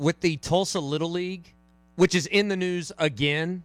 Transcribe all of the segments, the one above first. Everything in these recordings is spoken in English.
with the Tulsa Little League, which is in the news again?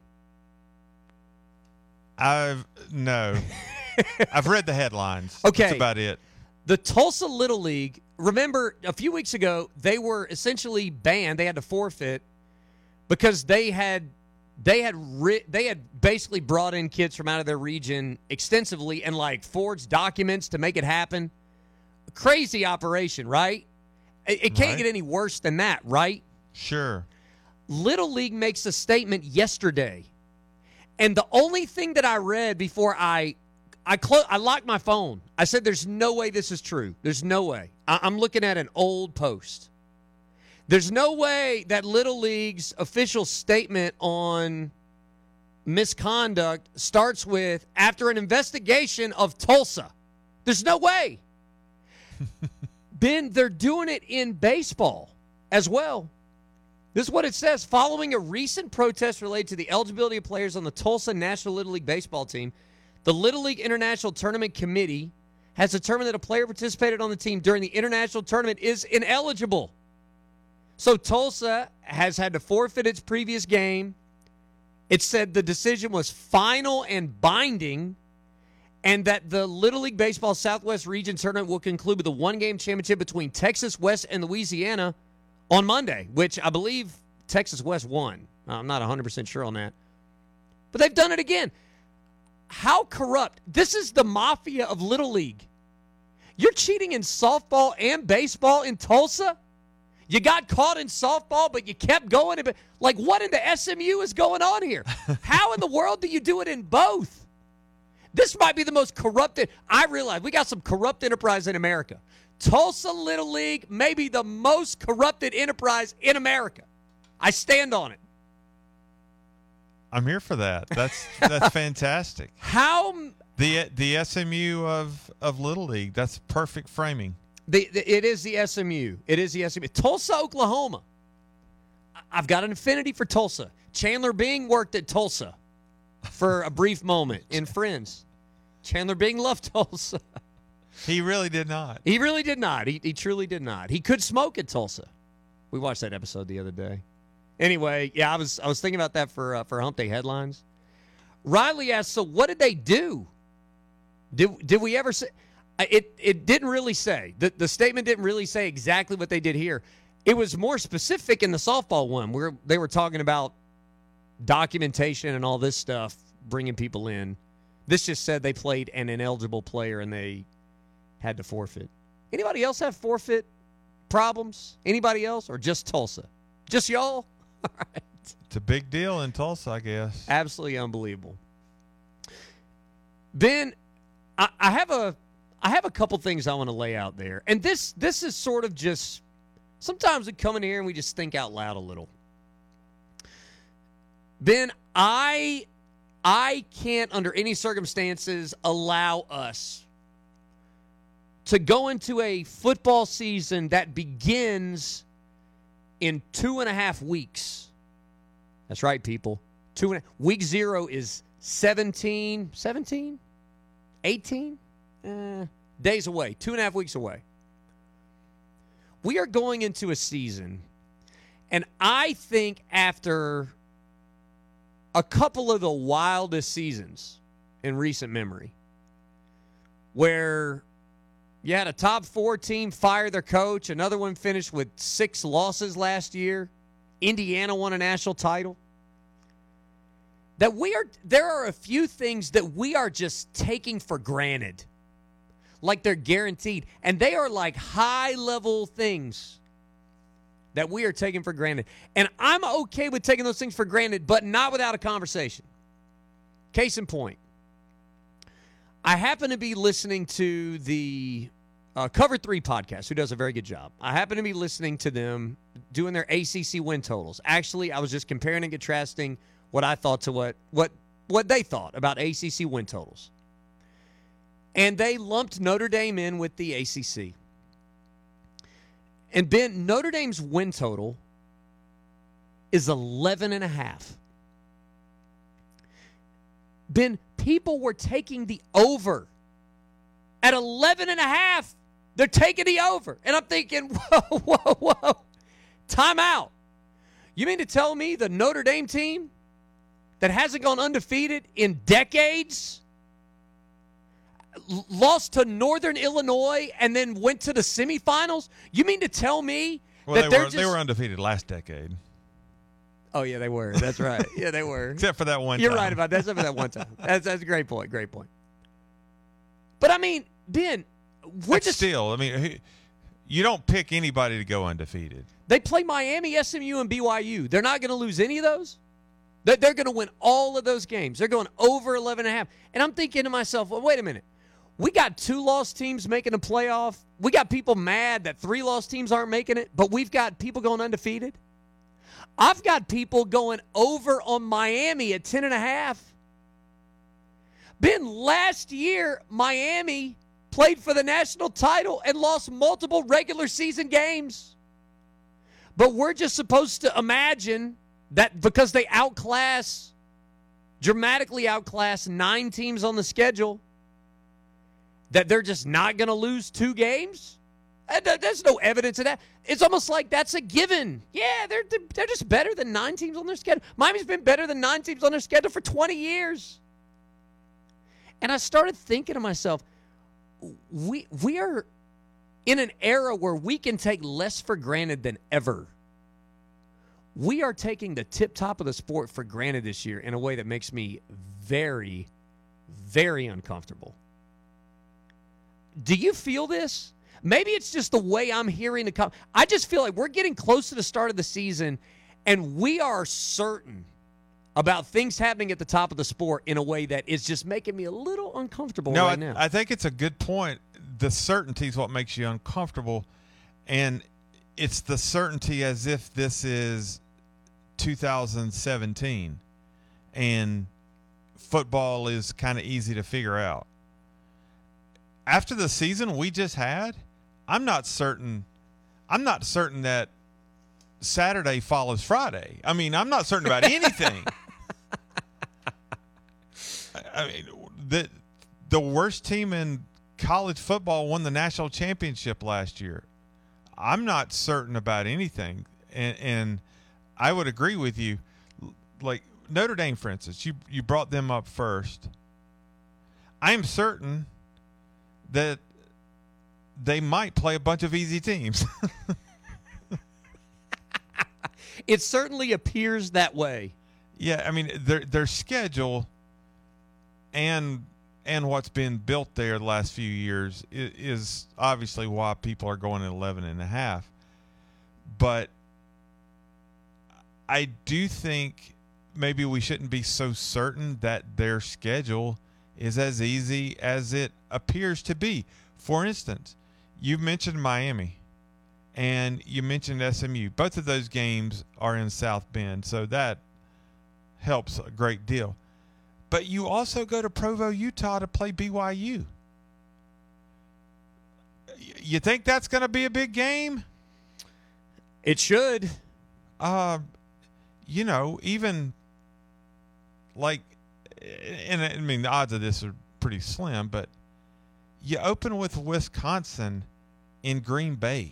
No. I've read the headlines. Okay. That's about it. The Tulsa Little League, remember a few weeks ago, they were essentially banned. They had to forfeit because they had basically brought in kids from out of their region extensively and like forged documents to make it happen. Crazy operation, right? It can't get any worse than that, right? Sure. Little League makes a statement yesterday. And the only thing that I read before I locked my phone. I said, there's no way this is true. There's no way. I'm looking at an old post. There's no way that Little League's official statement on misconduct starts with, after an investigation of Tulsa. There's no way. Ben, they're doing it in baseball as well. This is what it says. Following a recent protest related to the eligibility of players on the Tulsa National Little League baseball team, the Little League International Tournament Committee has determined that a player participated on the team during the international tournament is ineligible. So Tulsa has had to forfeit its previous game. It said the decision was final and binding, and that the Little League Baseball Southwest Region Tournament will conclude with a one-game championship between Texas West and Louisiana on Monday, which I believe Texas West won. I'm not 100% sure on that. But they've done it again. How corrupt. This is the mafia of Little League. You're cheating in softball and baseball in Tulsa? You got caught in softball, but you kept going. Like, what in the SMU is going on here? How in the world do you do it in both? This might be the most corrupted. I realize we got some corrupt enterprise in America. Tulsa Little League may be the most corrupted enterprise in America. I stand on it. I'm here for that. That's fantastic. How the SMU of Little League. That's perfect framing. It is the SMU. It is the SMU. Tulsa, Oklahoma. I've got an affinity for Tulsa. Chandler Bing worked at Tulsa for a brief moment in Friends. Chandler Bing loved Tulsa. He really did not. He really did not. He truly did not. He could smoke at Tulsa. We watched that episode the other day. Anyway, yeah, I was thinking about that for Hump Day headlines. Riley asked, so what did they do? Did we ever say? It didn't really say. The statement didn't really say exactly what they did here. It was more specific in the softball one where they were talking about documentation and all this stuff, bringing people in. This just said they played an ineligible player and they had to forfeit. Anybody else have forfeit problems? Anybody else? Or just Tulsa? Just y'all? All right. It's a big deal in Tulsa, I guess. Absolutely unbelievable. Ben, I have a couple things I want to lay out there. And this is sort of just, sometimes we come in here and we just think out loud a little. Ben, I can't under any circumstances allow us to go into a football season that begins in 2.5 weeks. That's right, people. Week 0 is 18 days away, 2.5 weeks away. We are going into a season, and I think after a couple of the wildest seasons in recent memory, where you had a top 4 team fire their coach, another one finished with 6 losses last year, Indiana won a national title, there are a few things that we are just taking for granted, like they're guaranteed, and they are like high-level things that we are taking for granted. And I'm okay with taking those things for granted, but not without a conversation. Case in point, I happen to be listening to the Cover 3 podcast, who does a very good job. I happen to be listening to them doing their ACC win totals. Actually, I was just comparing and contrasting what I thought to what they thought about ACC win totals. And they lumped Notre Dame in with the ACC. And Ben, Notre Dame's win total is 11.5. Ben, people were taking the over at 11.5. They're taking the over. And I'm thinking, whoa. Time out. You mean to tell me the Notre Dame team that hasn't gone undefeated in decades lost to Northern Illinois and then went to the semifinals? You mean to tell me that they were undefeated last decade. Oh, yeah, they were. That's right. Yeah, they were. Except for that one You're time. right about that. Except for that one time. That's a great point. Great point. But, I mean, Ben, still, I mean, you don't pick anybody to go undefeated. They play Miami, SMU, and BYU. They're not going to lose any of those? They're going to win all of those games. They're going over 11.5. And I'm thinking to myself, well, wait a minute. We got 2-loss teams making a playoff. We got people mad that 3-loss teams aren't making it, but we've got people going undefeated. I've got people going over on Miami at 10.5. Ben, last year, Miami played for the national title and lost multiple regular season games. But we're just supposed to imagine that because they dramatically outclass 9 teams on the schedule, that they're just not going to lose 2 games? There's no evidence of that. It's almost like that's a given. Yeah, they're just better than 9 teams on their schedule. Miami's been better than 9 teams on their schedule for 20 years. And I started thinking to myself, we are in an era where we can take less for granted than ever. We are taking the tip-top of the sport for granted this year in a way that makes me very, very uncomfortable. Do you feel this? Maybe it's just the way I'm hearing the I just feel like we're getting close to the start of the season, and we are certain about things happening at the top of the sport in a way that is just making me a little uncomfortable right now. I think it's a good point. The certainty is what makes you uncomfortable, and it's the certainty as if this is 2017 and football is kind of easy to figure out. After the season we just had, I'm not certain that Saturday follows Friday. I mean, I'm not certain about anything. I mean, the worst team in college football won the national championship last year. I'm not certain about anything, and I would agree with you. Like Notre Dame, for instance, you brought them up first. I'm certain that they might play a bunch of easy teams. It certainly appears that way. Yeah, I mean their schedule and what's been built there the last few years is obviously why people are going at 11.5. But I do think maybe we shouldn't be so certain that their schedule is as easy as it appears to be. For instance, you mentioned Miami and you mentioned SMU. Both of those games are in South Bend, so that helps a great deal. But you also go to Provo, Utah to play BYU. You think that's going to be a big game? It should. You know, even like, and I mean, the odds of this are pretty slim, but you open with Wisconsin in Green Bay.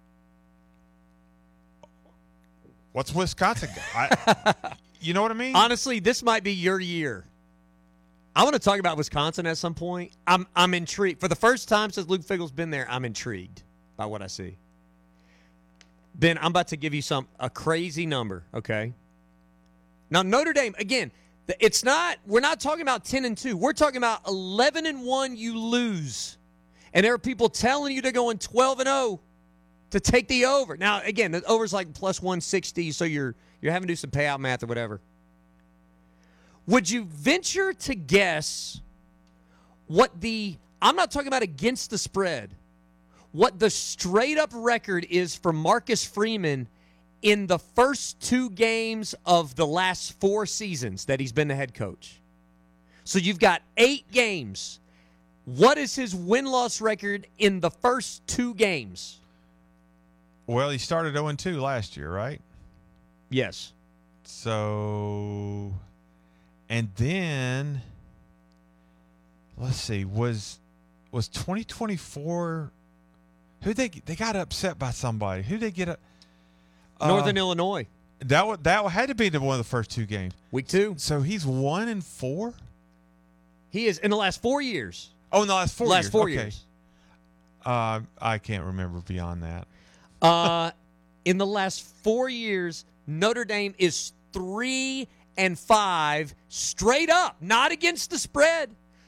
What's Wisconsin? You know what I mean? Honestly, this might be your year. I want to talk about Wisconsin at some point. I'm intrigued. For the first time since Luke Fickell's been there, I'm intrigued by what I see. Ben, I'm about to give you a crazy number, okay? Now, Notre Dame, again, we're not talking about 10-2. We're talking about 11-1 you lose. And there are people telling you they're going 12-0 to take the over. Now, again, the over's like plus 160, so you're having to do some payout math or whatever. Would you venture to guess what I'm not talking about against the spread, what the straight-up record is for Marcus Freeman in the first 2 games of the last 4 seasons that he's been the head coach? So you've got 8 games. What is his win-loss record in the first 2 games? Well, he started 0-2 last year, right? Yes. So, and then, let's see, was 2024, they got upset by somebody. Who they get up? Northern Illinois. That had to be one of the first 2 games. Week 2. So he's 1-4. He is in the last 4 years. Oh, in the last 4 years. Last 4 okay. years. I can't remember beyond that. In the last 4 years, Notre Dame is 3-5 straight up, not against the spread.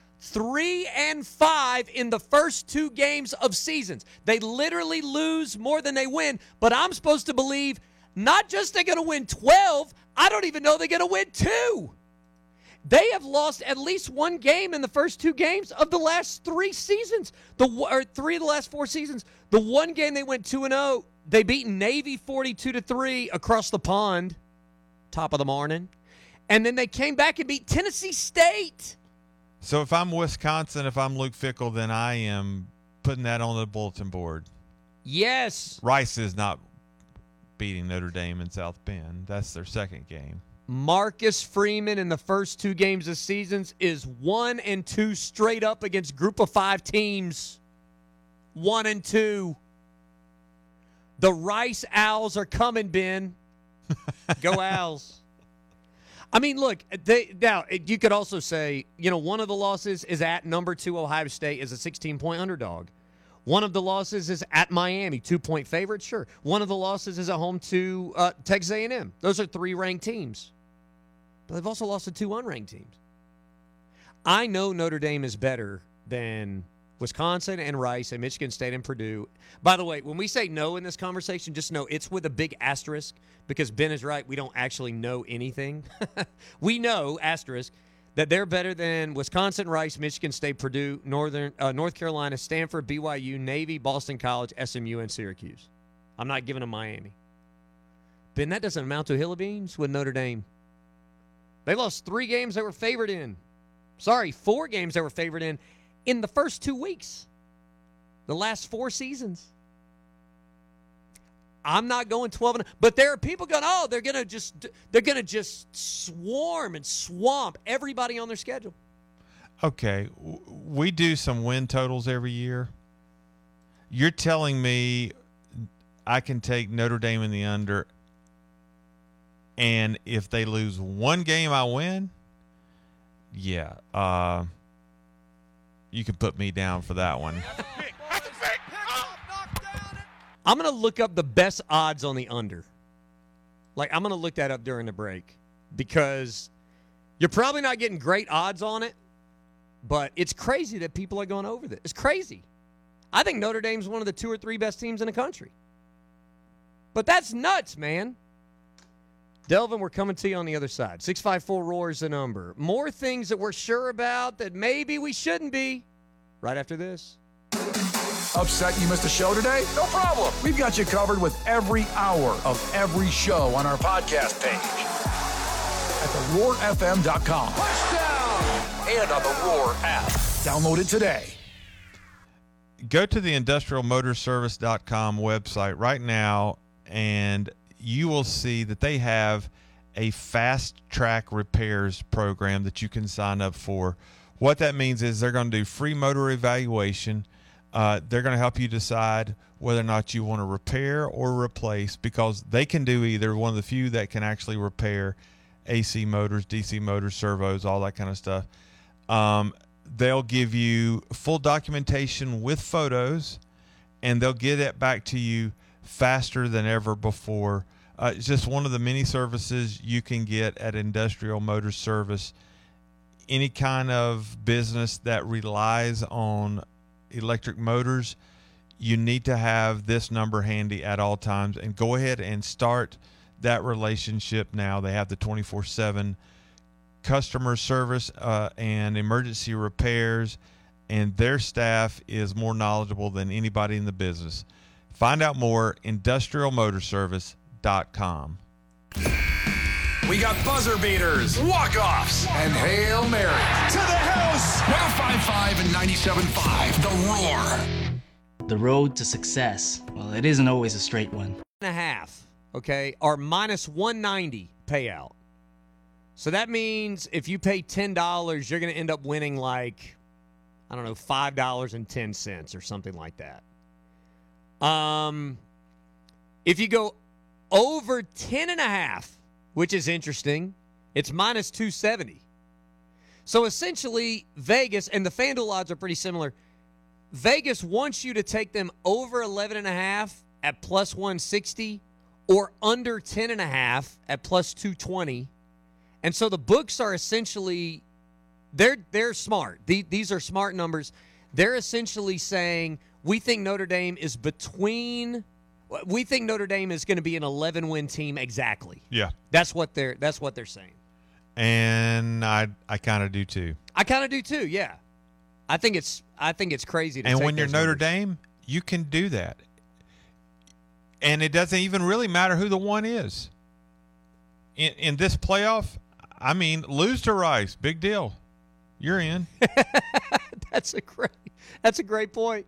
3-5 in the first 2 games of seasons. They literally lose more than they win, but I'm supposed to believe not just they're going to win 12, I don't even know they're going to win 2. They have lost at least 1 game in the first 2 games of the last 3 seasons, or 3 of the last 4 seasons. The 1 game they went 2-0, they beat Navy 42-3 across the pond, top of the morning. And then they came back and beat Tennessee State. So if I'm Wisconsin, if I'm Luke Fickell, then I am putting that on the bulletin board. Yes. Rice is not beating Notre Dame in South Bend. That's their second game. Marcus Freeman in the first 2 games of seasons is 1-2 straight up against Group of 5 teams. 1-2. The Rice Owls are coming, Ben. Go Owls. I mean, look, now you could also say, one of the losses is at number 2 Ohio State as a 16-point underdog. One of the losses is at Miami, 2-point favorite, sure. One of the losses is at home to Texas A&M. Those are 3 ranked teams. But they've also lost to 2 unranked teams. I know Notre Dame is better than Wisconsin and Rice and Michigan State and Purdue. By the way, when we say no in this conversation, just know it's with a big asterisk because Ben is right. We don't actually know anything. We know, asterisk, that they're better than Wisconsin, Rice, Michigan State, Purdue, North Carolina, Stanford, BYU, Navy, Boston College, SMU, and Syracuse. I'm not giving them Miami. Ben, that doesn't amount to a hill of beans with Notre Dame. They lost 3 games they were favored in. 4 games they were favored in the first 2 weeks. The last 4 seasons. I'm not going 12, but there are people going, they're gonna just swarm and swamp everybody on their schedule. Okay, we do some win totals every year. You're telling me I can take Notre Dame in the under, and if they lose 1 game, I win? Yeah, you can put me down for that one. I'm going to look up the best odds on the under. I'm going to look that up during the break because you're probably not getting great odds on it, but it's crazy that people are going over this. It's crazy. I think Notre Dame's one of the 2 or 3 best teams in the country. But that's nuts, man. Delvin, we're coming to you on the other side. 654-ROAR is the number. More things that we're sure about that maybe we shouldn't be right after this. Upset you missed a show today? No problem. We've got you covered with every hour of every show on our podcast page at theroarfm.com. Touchdown! And on the Roar app. Download it today. Go to the industrialmotorservice.com website right now, and you will see that they have a fast track repairs program that you can sign up for. What that means is they're going to do free motor evaluation. They're going to help you decide whether or not you want to repair or replace, because they can do either. One of the few that can actually repair AC motors, DC motors, servos, all that kind of stuff. They'll give you full documentation with photos, and they'll get it back to you faster than ever before. It's just one of the many services you can get at Industrial Motor Service. Any kind of business that relies on electric motors, you need to have this number handy at all times, and go ahead and start that relationship now. They have the 24/7 customer service and emergency repairs, and their staff is more knowledgeable than anybody in the business. Find out more, industrialmotorservice.com. We got buzzer beaters, walk-offs, and Hail Mary. To the house! 105.5 and 97.5, The Roar. The road to success, well, it isn't always a straight one. 1.5, okay, are minus 190 payout. So that means if you pay $10, you're going to end up winning $5.10 or something like that. If you go over 10.5, which is interesting. It's minus 270. So essentially, Vegas, and the FanDuel odds are pretty similar. Vegas wants you to take them over 11.5 at plus 160 or under 10.5 at plus 220. And so the books are essentially, they're smart. These are smart numbers. They're essentially saying, we think Notre Dame is going to be an 11-win team exactly. Yeah. That's what they're saying. And I kind of do too. I kind of do too, yeah. I think it's crazy to And take when you're those Notre numbers. Dame, you can do that. And it doesn't even really matter who the one is. In this playoff, I mean, lose to Rice, big deal. You're in. That's a great point.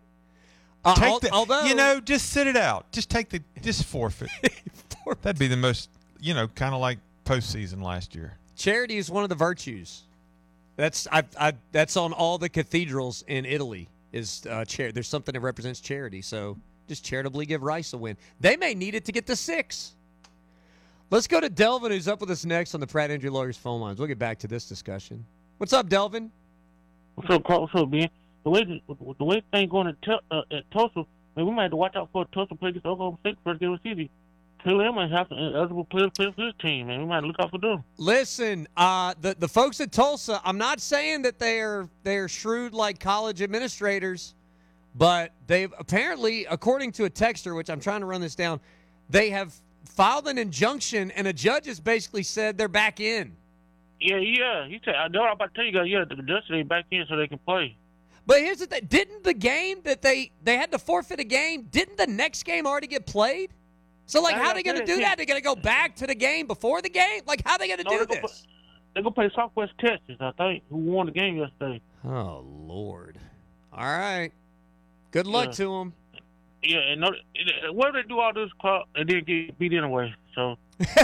Although, just sit it out. Just forfeit. That'd be the most, kind of like postseason last year. Charity is one of the virtues. That's on all the cathedrals in Italy. Is there's something that represents charity. So just charitably give Rice a win. They may need it to get to 6. Let's go to Delvin, who's up with us next on the Pratt Injury Lawyers phone lines. We'll get back to this discussion. What's up, Delvin? What's up, Carl? What's up, Ben? The way things going at Tulsa, man, we might have to watch out for Tulsa play against Oklahoma State first game of the season. Taylor might have some eligible players play for his team, man. We might look out for them. Listen, the folks at Tulsa, I'm not saying that they're shrewd like college administrators, but they've apparently, according to a texter, which I'm trying to run this down, they have filed an injunction, and a judge has basically said they're back in. Yeah. He said, I'm about to tell you guys, the judge they back in so they can play. But here's the thing. Didn't the game that they had to forfeit a game, didn't the next game already get played? So, how are they going to do that? They're going to go back to the game before the game? How are they going to do this? They're going to play Southwest Texas, I think, who won the game yesterday. Oh, Lord. All right. Good luck to them. Yeah, and what if they do all this and then get beat anyway? So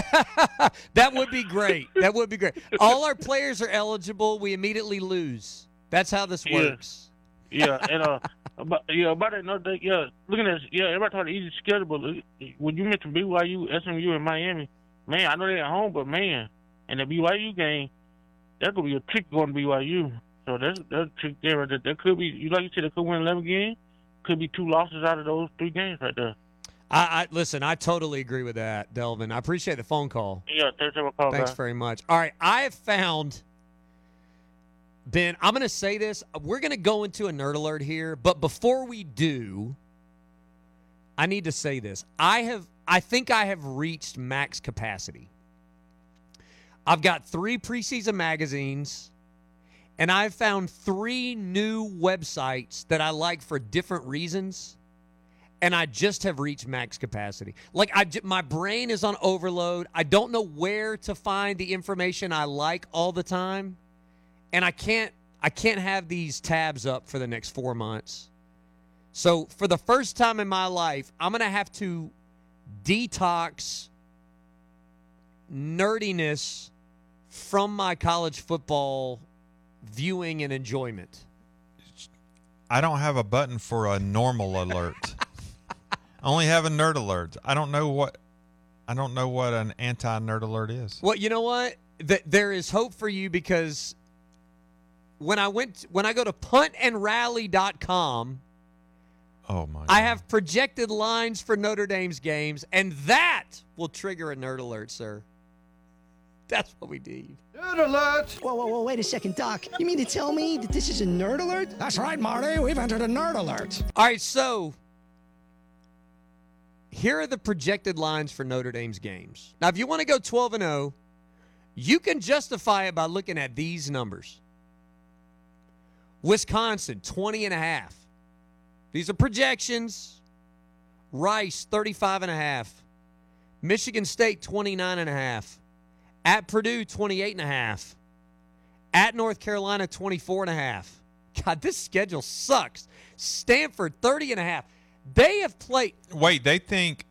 that would be great. That would be great. All our players are eligible. We immediately lose. That's how this works. Yeah, and about that, looking at everybody talking easy schedule, but when you mentioned BYU, SMU, and Miami, man, I know they're at home, but man, and the BYU game, that's gonna be a trick going to BYU. So that's a trick there. That could be, like you said, they could win 11 games. Could be 2 losses out of those 3 games right there. Listen, I totally agree with that, Delvin. I appreciate the phone call. Yeah, thanks very much. All right, I have found, Ben, I'm going to say this. We're going to go into a nerd alert here, but before we do, I need to say this. I think I have reached max capacity. I've got 3 preseason magazines, and I've found 3 new websites that I like for different reasons, and I just have reached max capacity. My brain is on overload. I don't know where to find the information I like all the time, and I can't have these tabs up for the next 4 months. So for the first time in my life, I'm going to have to detox nerdiness from my college football viewing and enjoyment. I don't have a button for a normal alert. I only have a nerd alert. I don't know what an anti-nerd alert is. Well, you know what? There is hope for you, because when I go to puntandraally.com, oh my God, I have projected lines for Notre Dame's games, and that will trigger a nerd alert, sir. That's what we need. Nerd alert! Whoa, wait a second, Doc. You mean to tell me that this is a nerd alert? That's right, Marty. We've entered a nerd alert. All right, so here are the projected lines for Notre Dame's games. Now, if you want to go 12-0, you can justify it by looking at these numbers. Wisconsin, 20.5. These are projections. Rice, 35.5. Michigan State, 29.5. At Purdue, 28.5. At North Carolina, 24.5. God, this schedule sucks. Stanford, 30.5. They have played. Wait, they think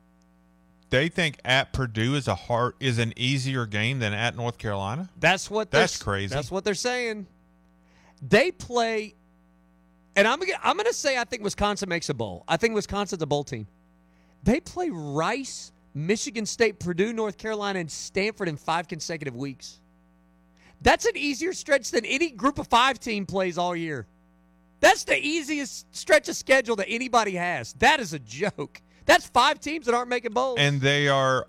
at Purdue is an easier game than at North Carolina? That's crazy. That's what they're saying. They play, and I'm gonna say I think Wisconsin makes a bowl. I think Wisconsin's a bowl team. They play Rice, Michigan State, Purdue, North Carolina, and Stanford in 5 consecutive weeks. That's an easier stretch than any group of 5 team plays all year. That's the easiest stretch of schedule that anybody has. That is a joke. That's 5 teams that aren't making bowls. And they're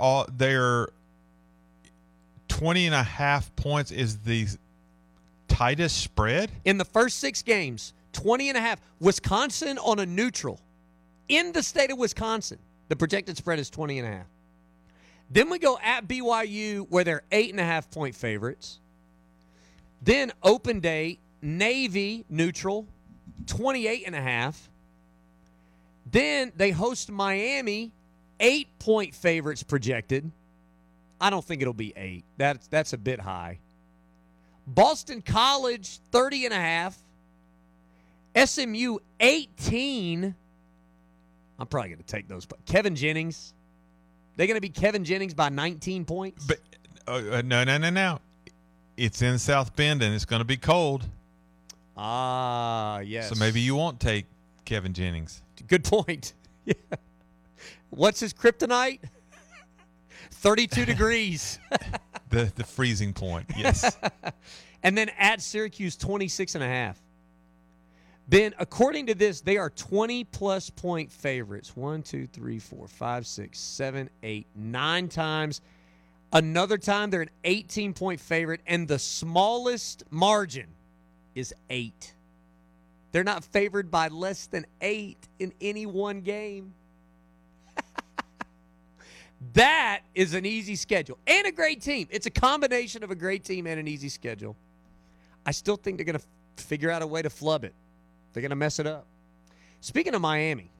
20.5 points is the tightest spread? In the first 6 games, 20.5. Wisconsin on a neutral. In the state of Wisconsin, the projected spread is 20.5. Then we go at BYU where they're 8.5-point favorites. Then open day, Navy neutral, 28.5. Then they host Miami, 8-point favorites projected. I don't think it'll be 8. That's a bit high. Boston College, 30.5. SMU, 18. I'm probably going to take those. But Kevin Jennings, they're going to be Kevin Jennings by 19 points? But no. It's in South Bend, and it's going to be cold. Ah, yes. So maybe you won't take Kevin Jennings. Good point. Yeah. What's his kryptonite? 32 degrees. The freezing point, yes. And then at Syracuse, 26.5. Ben, according to this, they are 20-plus point favorites. 1, 2, 3, 4, 5, 6, 7, 8, 9 times. Another time, they're an 18-point favorite, and the smallest margin is 8. They're not favored by less than 8 in any one game. That is an easy schedule and a great team. It's a combination of a great team and an easy schedule. I still think they're going to figure out a way to flub it. They're going to mess it up. Speaking of Miami,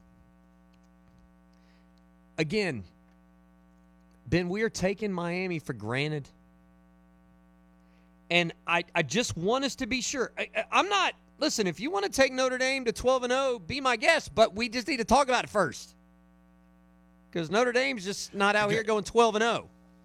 again, Ben, we are taking Miami for granted. And I just want us to be sure. I'm not, listen, if you want to take Notre Dame to 12-0, be my guest, but we just need to talk about it first. Because Notre Dame's just not out here going 12-0.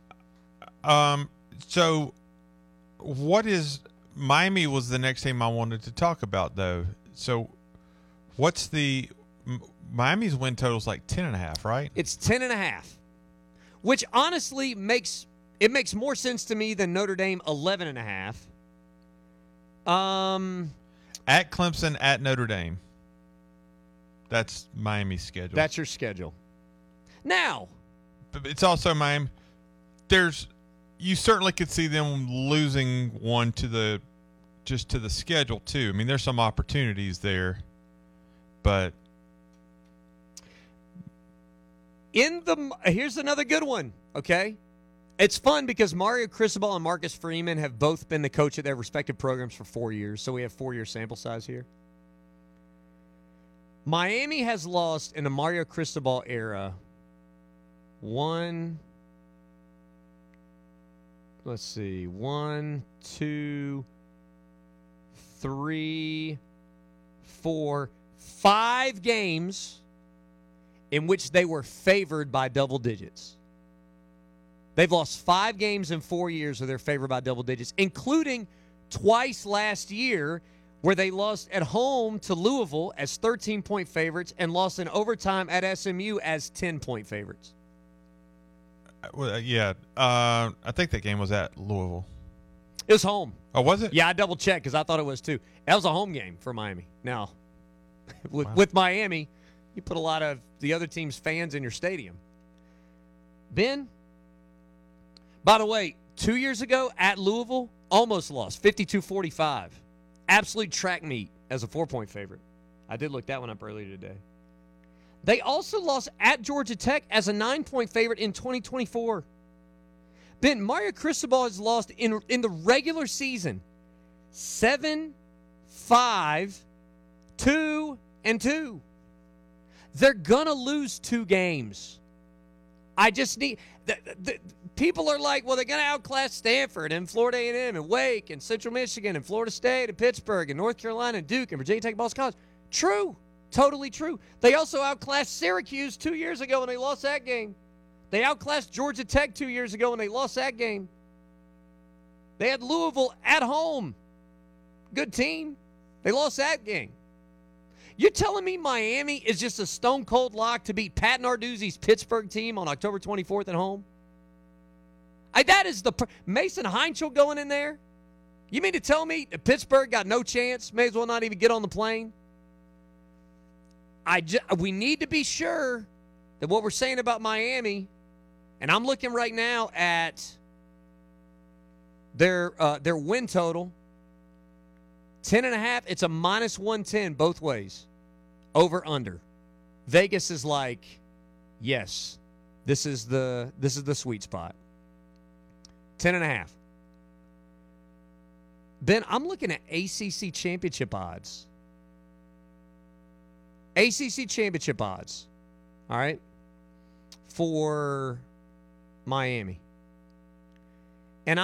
So what is – Miami was the next team I wanted to talk about, though. So what's the – Miami's win total is like 10.5, right? It's 10.5, which honestly makes more sense to me than Notre Dame 11.5. At Clemson, at Notre Dame. That's Miami's schedule. That's your schedule. Now, but it's also Miami. You certainly could see them losing one to the schedule too. I mean, there's some opportunities there, but here's another good one. Okay, it's fun because Mario Cristobal and Marcus Freeman have both been the coach at their respective programs for 4 years, so we have 4-year sample size here. Miami has lost in the Mario Cristobal era 1, 2, 3, 4, 5 games in which they were favored by double digits. They've lost 5 games in 4 years where they're favored by double digits, including twice last year where they lost at home to Louisville as 13-point favorites and lost in overtime at SMU as 10-point favorites. I think that game was at Louisville. It was home. Oh, was it? Yeah, I double-checked because I thought it was too. That was a home game for Miami. Now, with Miami, you put a lot of the other team's fans in your stadium. Ben, by the way, 2 years ago at Louisville, almost lost, 52-45. Absolute track meet as a 4-point favorite. I did look that one up earlier today. They also lost at Georgia Tech as a 9-point favorite in 2024. Ben, Mario Cristobal has lost in the regular season 7, 5, 2, and 2. They're going to lose 2 games. I just need people are like, well, they're going to outclass Stanford and Florida A&M and Wake and Central Michigan and Florida State and Pittsburgh and North Carolina and Duke and Virginia Tech, Boston College. True. Totally true. They also outclassed Syracuse 2 years ago and they lost that game. They outclassed Georgia Tech 2 years ago and they lost that game. They had Louisville at home. Good team. They lost that game. You're telling me Miami is just a stone-cold lock to beat Pat Narduzzi's Pittsburgh team on October 24th at home? That is Mason Heinchel going in there? You mean to tell me that Pittsburgh got no chance, may as well not even get on the plane? We need to be sure that what we're saying about Miami, and I'm looking right now at their win total, 10.5. It's a -110 both ways, over under. Vegas is like, yes, this is the sweet spot. 10.5. Ben, I'm looking at ACC championship odds. ACC championship odds, all right, for Miami. And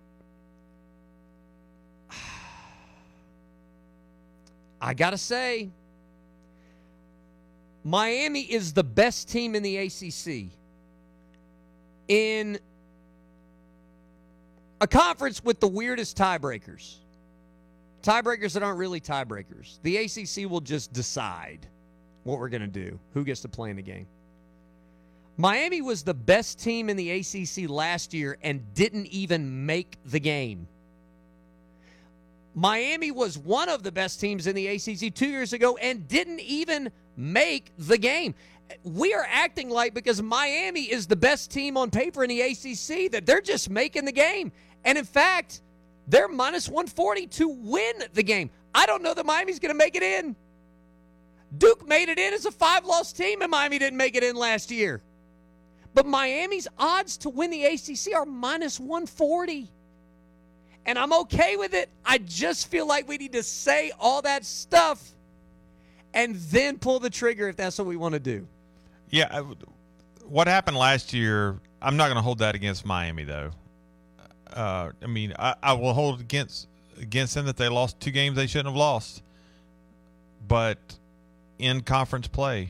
I got to say, Miami is the best team in the ACC in a conference with the weirdest tiebreakers. Tiebreakers that aren't really tiebreakers. The ACC will just decide what we're going to do, who gets to play in the game. Miami was the best team in the ACC last year and didn't even make the game. Miami was one of the best teams in the ACC 2 years ago and didn't even make the game. We are acting like because Miami is the best team on paper in the ACC that they're just making the game. And in fact, they're -140 to win the game. I don't know that Miami's going to make it in. Duke made it in as a 5-loss team, and Miami didn't make it in last year. But Miami's odds to win the ACC are -140. And I'm okay with it. I just feel like we need to say all that stuff and then pull the trigger if that's what we want to do. Yeah, what happened last year, I'm not going to hold that against Miami, though. I will hold against them that they lost 2 games they shouldn't have lost. But in conference play.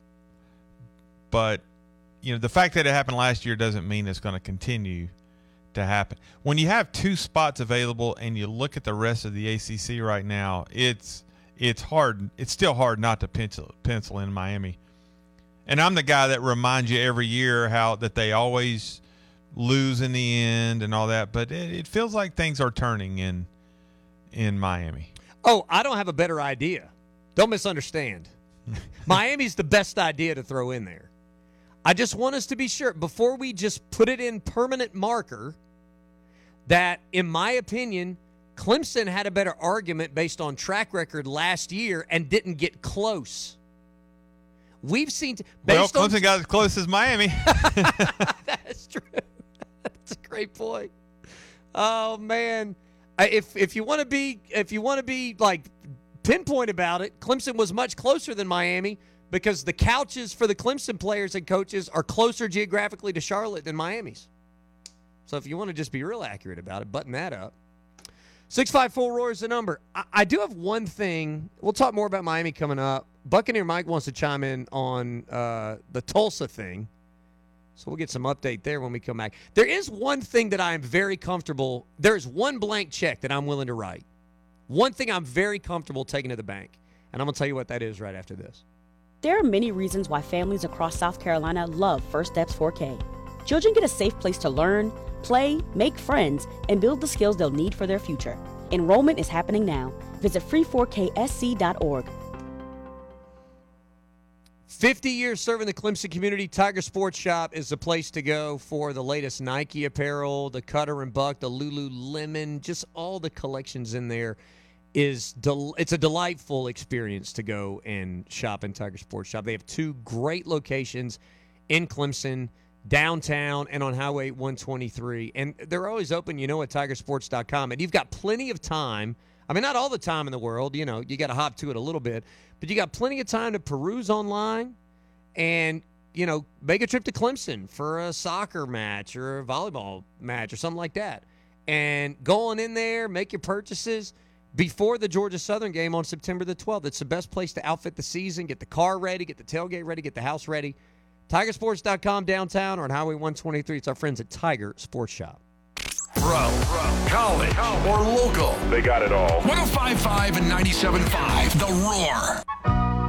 But, the fact that it happened last year doesn't mean it's going to continue to happen. When you have 2 spots available and you look at the rest of the ACC right now, it's hard. It's still hard not to pencil in Miami. And I'm the guy that reminds you every year how that they always lose in the end and all that. But it feels like things are turning in Miami. Oh, I don't have a better idea. Don't misunderstand. Miami's the best idea to throw in there. I just want us to be sure, before we just put it in permanent marker, that, in my opinion, Clemson had a better argument based on track record last year and didn't get close. We've seen... Clemson got as close as Miami. That's true. That's a great point. Oh, man. If you want to be like pinpoint about it, Clemson was much closer than Miami because the couches for the Clemson players and coaches are closer geographically to Charlotte than Miami's. So if you want to just be real accurate about it, button that up. 654-ROAR is the number. I do have one thing. We'll talk more about Miami coming up. Buccaneer Mike wants to chime in on the Tulsa thing. So we'll get some update there when we come back. There is one thing that I am very comfortable. There is one blank check that I'm willing to write. One thing I'm very comfortable taking to the bank. And I'm going to tell you what that is right after this. There are many reasons why families across South Carolina love First Steps 4K. Children get a safe place to learn, play, make friends, and build the skills they'll need for their future. Enrollment is happening now. Visit free4ksc.org. 50 years serving the Clemson community, Tiger Sports Shop is the place to go for the latest Nike apparel, the Cutter and Buck, the Lululemon, just all the collections in there. It's a delightful experience to go and shop in Tiger Sports Shop. They have 2 great locations in Clemson, downtown and on Highway 123. And they're always open, at tigersports.com. And you've got plenty of time. I mean, not all the time in the world. You got to hop to it a little bit. But you got plenty of time to peruse online and, make a trip to Clemson for a soccer match or a volleyball match or something like that. And go on in there, make your purchases before the Georgia Southern game on September the 12th. It's the best place to outfit the season, get the car ready, get the tailgate ready, get the house ready. Tigersports.com downtown or on Highway 123. It's our friends at Tiger Sports Shop. Pro, college, or local. They got it all. 105.5 and 97.5. The Roar.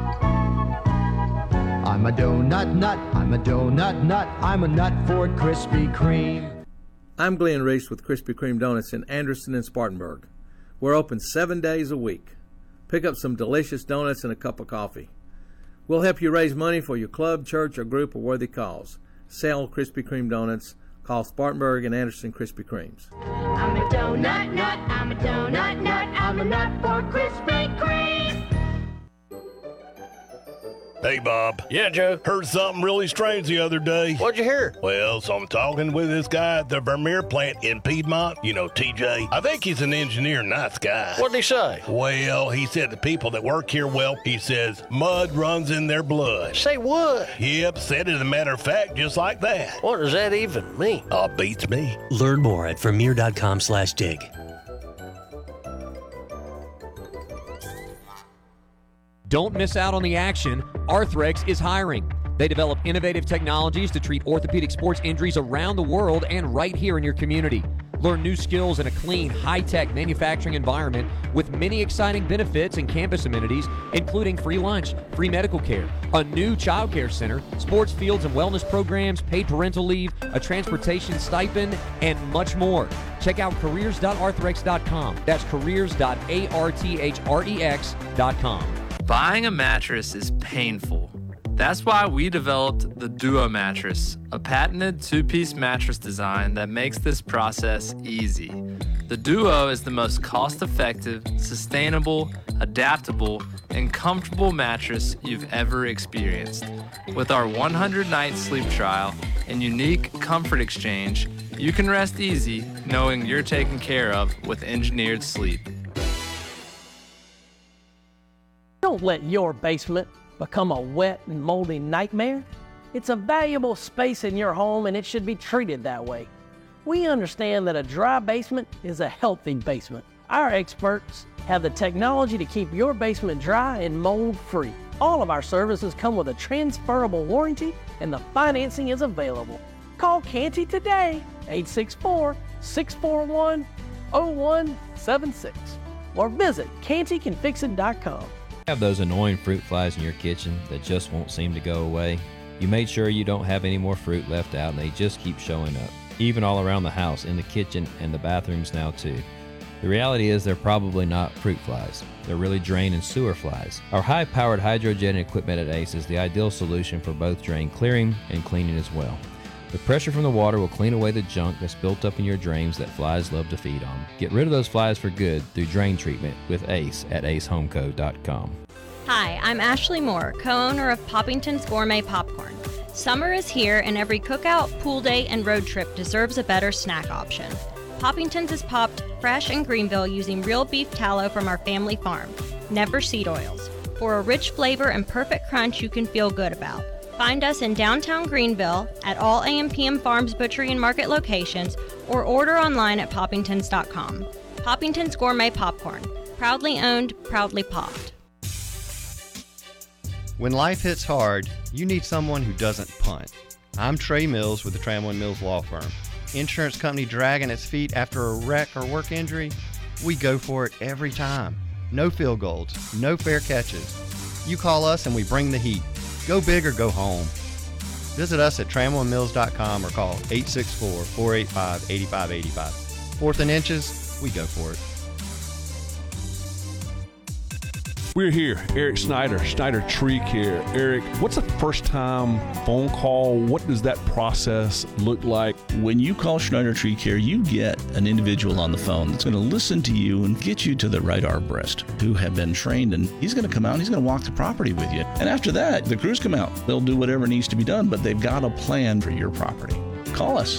I'm a donut nut, I'm a donut nut, I'm a nut for Krispy Kreme. I'm Glenn Reese with Krispy Kreme Donuts in Anderson and Spartanburg. We're open 7 days a week. Pick up some delicious donuts and a cup of coffee. We'll help you raise money for your club, church, or group or worthy cause. Sell Krispy Kreme donuts. Call Spartanburg and Anderson Krispy Kremes. I'm a donut nut, I'm a donut nut, I'm a nut for Krispy Kreme. Hey, Bob. Yeah, Joe? Heard something really strange the other day. What'd you hear? Well, so I'm talking with this guy at the Vermeer plant in Piedmont. You know, TJ. I think he's an engineer, nice guy. What'd he say? Well, he said the people that work here, well, he says mud runs in their blood. Say what? Yep, said it as a matter of fact, just like that. What does that even mean? Beats me. Learn more at Vermeer.com/dig. Don't miss out on the action. Arthrex is hiring. They develop innovative technologies to treat orthopedic sports injuries around the world and right here in your community. Learn new skills in a clean, high-tech manufacturing environment with many exciting benefits and campus amenities, including free lunch, free medical care, a new child care center, sports fields and wellness programs, paid parental leave, a transportation stipend, and much more. Check out careers.arthrex.com. That's careers.arthrex.com. Buying a mattress is painful. That's why we developed the Duo mattress, a patented two-piece mattress design that makes this process easy. The Duo is the most cost-effective, sustainable, adaptable, and comfortable mattress you've ever experienced. With our 100-night sleep trial and unique comfort exchange, you can rest easy knowing you're taken care of with engineered sleep. Don't let your basement become a wet and moldy nightmare. It's a valuable space in your home and it should be treated that way. We understand that a dry basement is a healthy basement. Our experts have the technology to keep your basement dry and mold-free. All of our services come with a transferable warranty and the financing is available. Call Canty today, 864-641-0176, or visit cantycanfixit.com. Have those annoying fruit flies in your kitchen that just won't seem to go away? You made sure you don't have any more fruit left out and they just keep showing up, even all around the house, in the kitchen and the bathrooms now too. The reality is they're probably not fruit flies. They're really drain and sewer flies. Our high-powered hydrogen equipment at ACE is the ideal solution for both drain clearing and cleaning as well. The pressure from the water will clean away the junk that's built up in your drains that flies love to feed on. Get rid of those flies for good through drain treatment with ACE at acehomeco.com. Hi, I'm Ashley Moore, co-owner of Poppington's Gourmet Popcorn. Summer is here and every cookout, pool day, and road trip deserves a better snack option. Poppington's is popped fresh in Greenville using real beef tallow from our family farm, never seed oils, for a rich flavor and perfect crunch you can feel good about. Find us in downtown Greenville at all AM/PM Farms Butchery and Market locations or order online at poppingtons.com. Poppington's Gourmet Popcorn. Proudly owned, proudly popped. When life hits hard, you need someone who doesn't punt. I'm Trey Mills with the Tramway Mills Law Firm. Insurance company dragging its feet after a wreck or work injury? We go for it every time. No field goals, no fair catches. You call us and we bring the heat. Go big or go home. Visit us at tramwaymills.com or call 864-485-8585. Fourth and inches, we go for it. We're here, Eric Snyder, Snyder Tree Care. Eric, what's a first-time phone call? What does that process look like? When you call Schneider Tree Care, you get an individual on the phone that's going to listen to you and get you to the right arborist who have been trained, and he's going to come out and he's going to walk the property with you. And after that, the crews come out. They'll do whatever needs to be done, but they've got a plan for your property. Call us,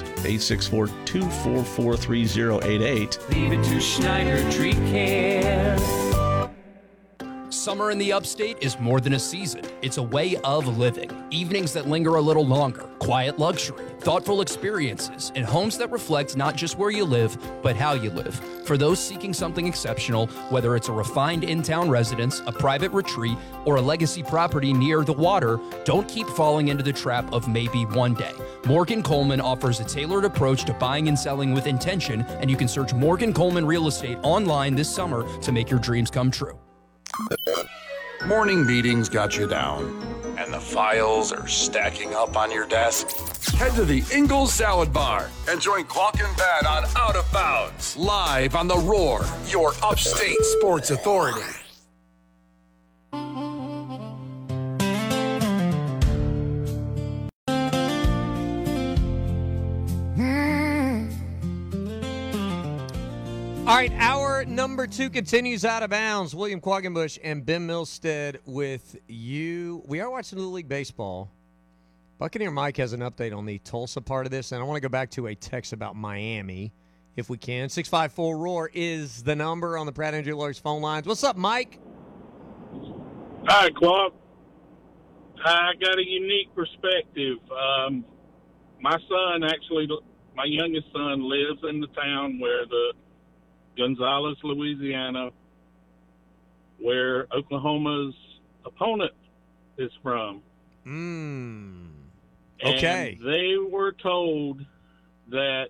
864-244-3088. Leave it to Schneider Tree Care. Summer in the upstate is more than a season. It's a way of living. Evenings that linger a little longer, quiet luxury, thoughtful experiences, and homes that reflect not just where you live, but how you live. For those seeking something exceptional, whether it's a refined in-town residence, a private retreat, or a legacy property near the water, don't keep falling into the trap of maybe one day. Morgan Coleman offers a tailored approach to buying and selling with intention, and you can search Morgan Coleman Real Estate online this summer to make your dreams come true. Morning meetings got you down, and the files are stacking up on your desk? Head to the Ingalls Salad Bar and join Clock and Bat on Out of Bounds, live on The Roar, your upstate sports authority. All right, hour number 2 continues. Out of Bounds. William Quaggenbush and Ben Milstead with you. We are watching Little League Baseball. Buccaneer Mike has an update on the Tulsa part of this, and I want to go back to a text about Miami, if we can. 654-ROAR is the number on the Pratt Andrew Lawyers phone lines. What's up, Mike? Hi, Clark. I got a unique perspective. My youngest son lives in the town where Gonzales, Louisiana, where Oklahoma's opponent is from. Okay. And they were told that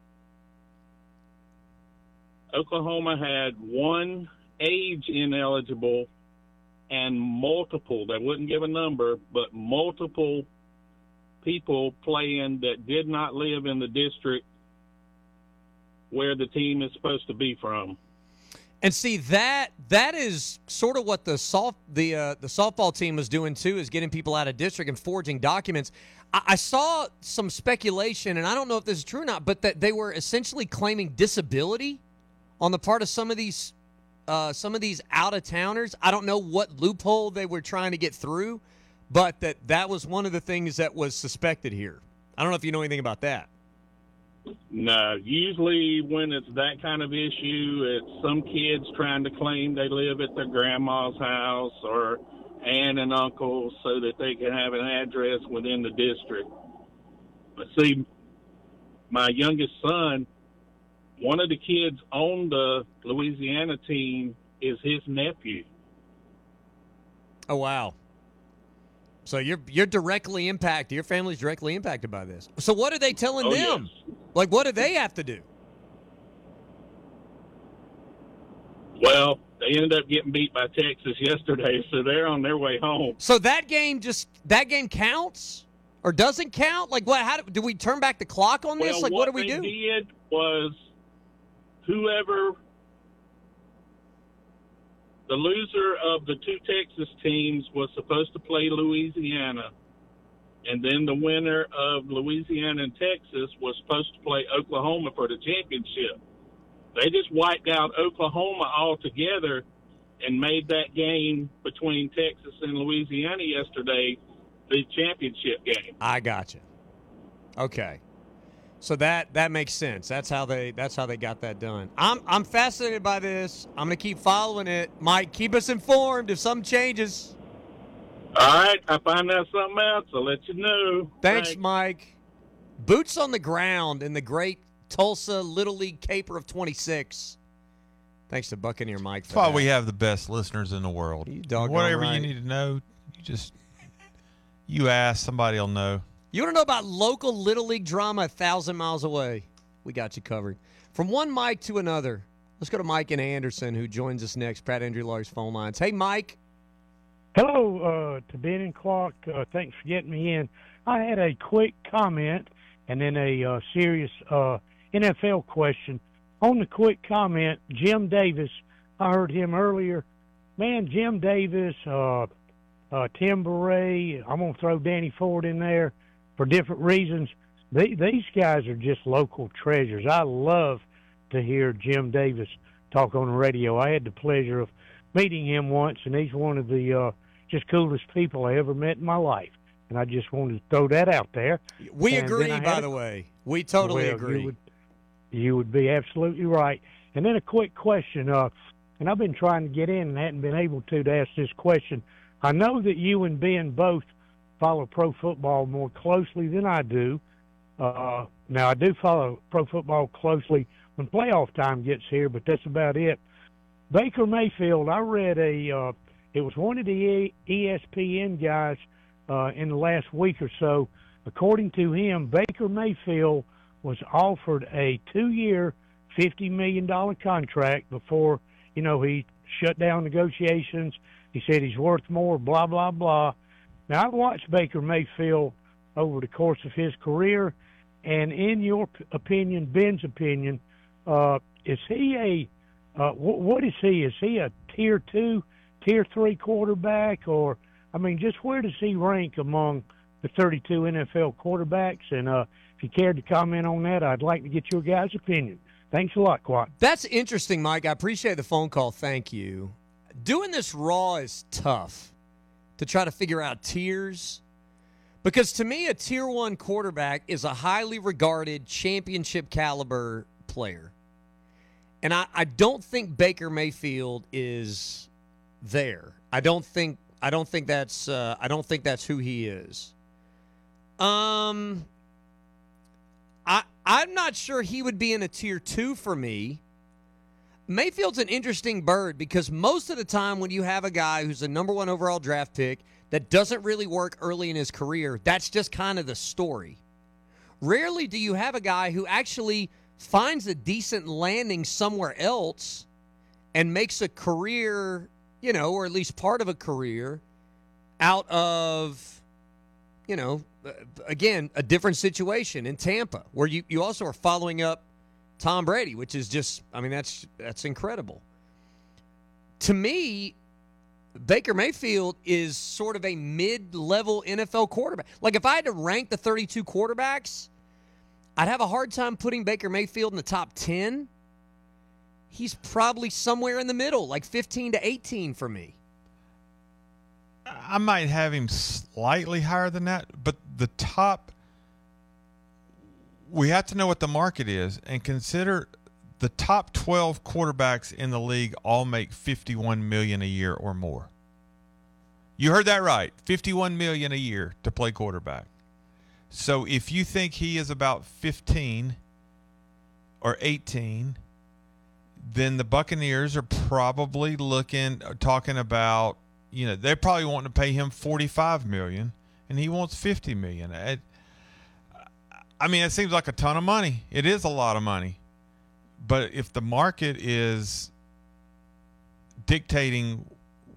Oklahoma had one age ineligible and multiple, they wouldn't give a number, but multiple people playing that did not live in the district where the team is supposed to be from. And see, that is sort of what the softball team was doing too, is getting people out of district and forging documents. I saw some speculation, and I don't know if this is true or not, but that they were essentially claiming disability on the part of some of these out-of-towners. I don't know what loophole they were trying to get through, but that was one of the things that was suspected here. I don't know if you know anything about that. No, usually when it's that kind of issue, it's some kids trying to claim they live at their grandma's house or aunt and uncle so that they can have an address within the district. But see, my youngest son, one of the kids on the Louisiana team is his nephew. Oh, wow. So you're directly impacted. Your family's directly impacted by this. So what are they telling them? Yes. Like, what do they have to do? Well, they ended up getting beat by Texas yesterday, so they're on their way home. So that game counts or doesn't count? Like, what? How do we turn back the clock on this? Like, what do we do? What they did was whoever the loser of the two Texas teams was supposed to play Louisiana, and then the winner of Louisiana and Texas was supposed to play Oklahoma for the championship. They just wiped out Oklahoma altogether and made that game between Texas and Louisiana yesterday the championship game. I gotcha. Okay. So that makes sense. That's how they got that done. I'm fascinated by this. I'm going to keep following it. Mike, keep us informed if something changes. All right. If I find out something else, I'll let you know. Thanks, Mike. Boots on the ground in the great Tulsa Little League caper of 26. Thanks to Buccaneer Mike for That's why that. we have the best listeners in the world. Whatever right. you need to know, you ask, somebody will know. You want to know about local Little League drama 1,000 miles away? We got you covered. From one Mike to another, let's go to Mike and Anderson, who joins us next. Pratt Andrew Lawyers phone lines. Hey, Mike. Hello to Ben and Clark. Thanks for getting me in. I had a quick comment and then a serious NFL question. On the quick comment, Jim Davis, I heard him earlier. Man, Jim Davis, Tim Beret, I'm going to throw Danny Ford in there for different reasons. These guys are just local treasures. I love to hear Jim Davis talk on the radio. I had the pleasure of meeting him once, and he's one of the just coolest people I ever met in my life. And I just wanted to throw that out there. We agree, by the way. We totally agree. You would be absolutely right. And then a quick question, and I've been trying to get in and hadn't been able to ask this question. I know that you and Ben both follow pro football more closely than I do. Now, I do follow pro football closely when playoff time gets here, but that's about it. Baker Mayfield, I read it was one of the ESPN guys in the last week or so. According to him, Baker Mayfield was offered a 2-year, $50 million contract before, he shut down negotiations. He said he's worth more, blah, blah, blah. Now, I've watched Baker Mayfield over the course of his career, and in your opinion, Ben's opinion, is he what is he? Is he a Tier 2, Tier 3 quarterback? Or, I mean, just where does he rank among the 32 NFL quarterbacks? And if you cared to comment on that, I'd like to get your guys' opinion. Thanks a lot, Quat. That's interesting, Mike. I appreciate the phone call. Thank you. Doing this raw is tough to try to figure out tiers, because to me, a Tier 1 quarterback is a highly regarded championship caliber player. And I don't think Baker Mayfield is there. I don't think that's who he is. I'm not sure he would be in a Tier 2 for me. Mayfield's an interesting bird because most of the time when you have a guy who's a number 1 overall draft pick that doesn't really work early in his career, that's just kind of the story. Rarely do you have a guy who actually finds a decent landing somewhere else and makes a career, or at least part of a career out of, again, a different situation in Tampa, where you also are following up Tom Brady, which is just, that's incredible. To me, Baker Mayfield is sort of a mid-level NFL quarterback. Like, if I had to rank the 32 quarterbacks, I'd have a hard time putting Baker Mayfield in the top 10. He's probably somewhere in the middle, like 15 to 18 for me. I might have him slightly higher than that, but the top, we have to know what the market is and consider the top 12 quarterbacks in the league all make $51 million a year or more. You heard that right, $51 million a year to play quarterback. So if you think he is about 15 or 18, then the Buccaneers are probably talking about, they're probably wanting to pay him $45 million, and he wants $50 million. It seems like a ton of money. It is a lot of money. But if the market is dictating,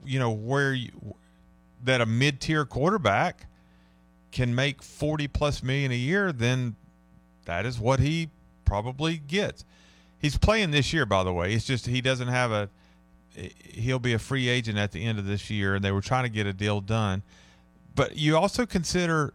that a mid-tier quarterback can make $40+ million a year, then that is what he probably gets. He's playing this year, by the way. It's just he doesn't have he'll be a free agent at the end of this year, and they were trying to get a deal done. But you also consider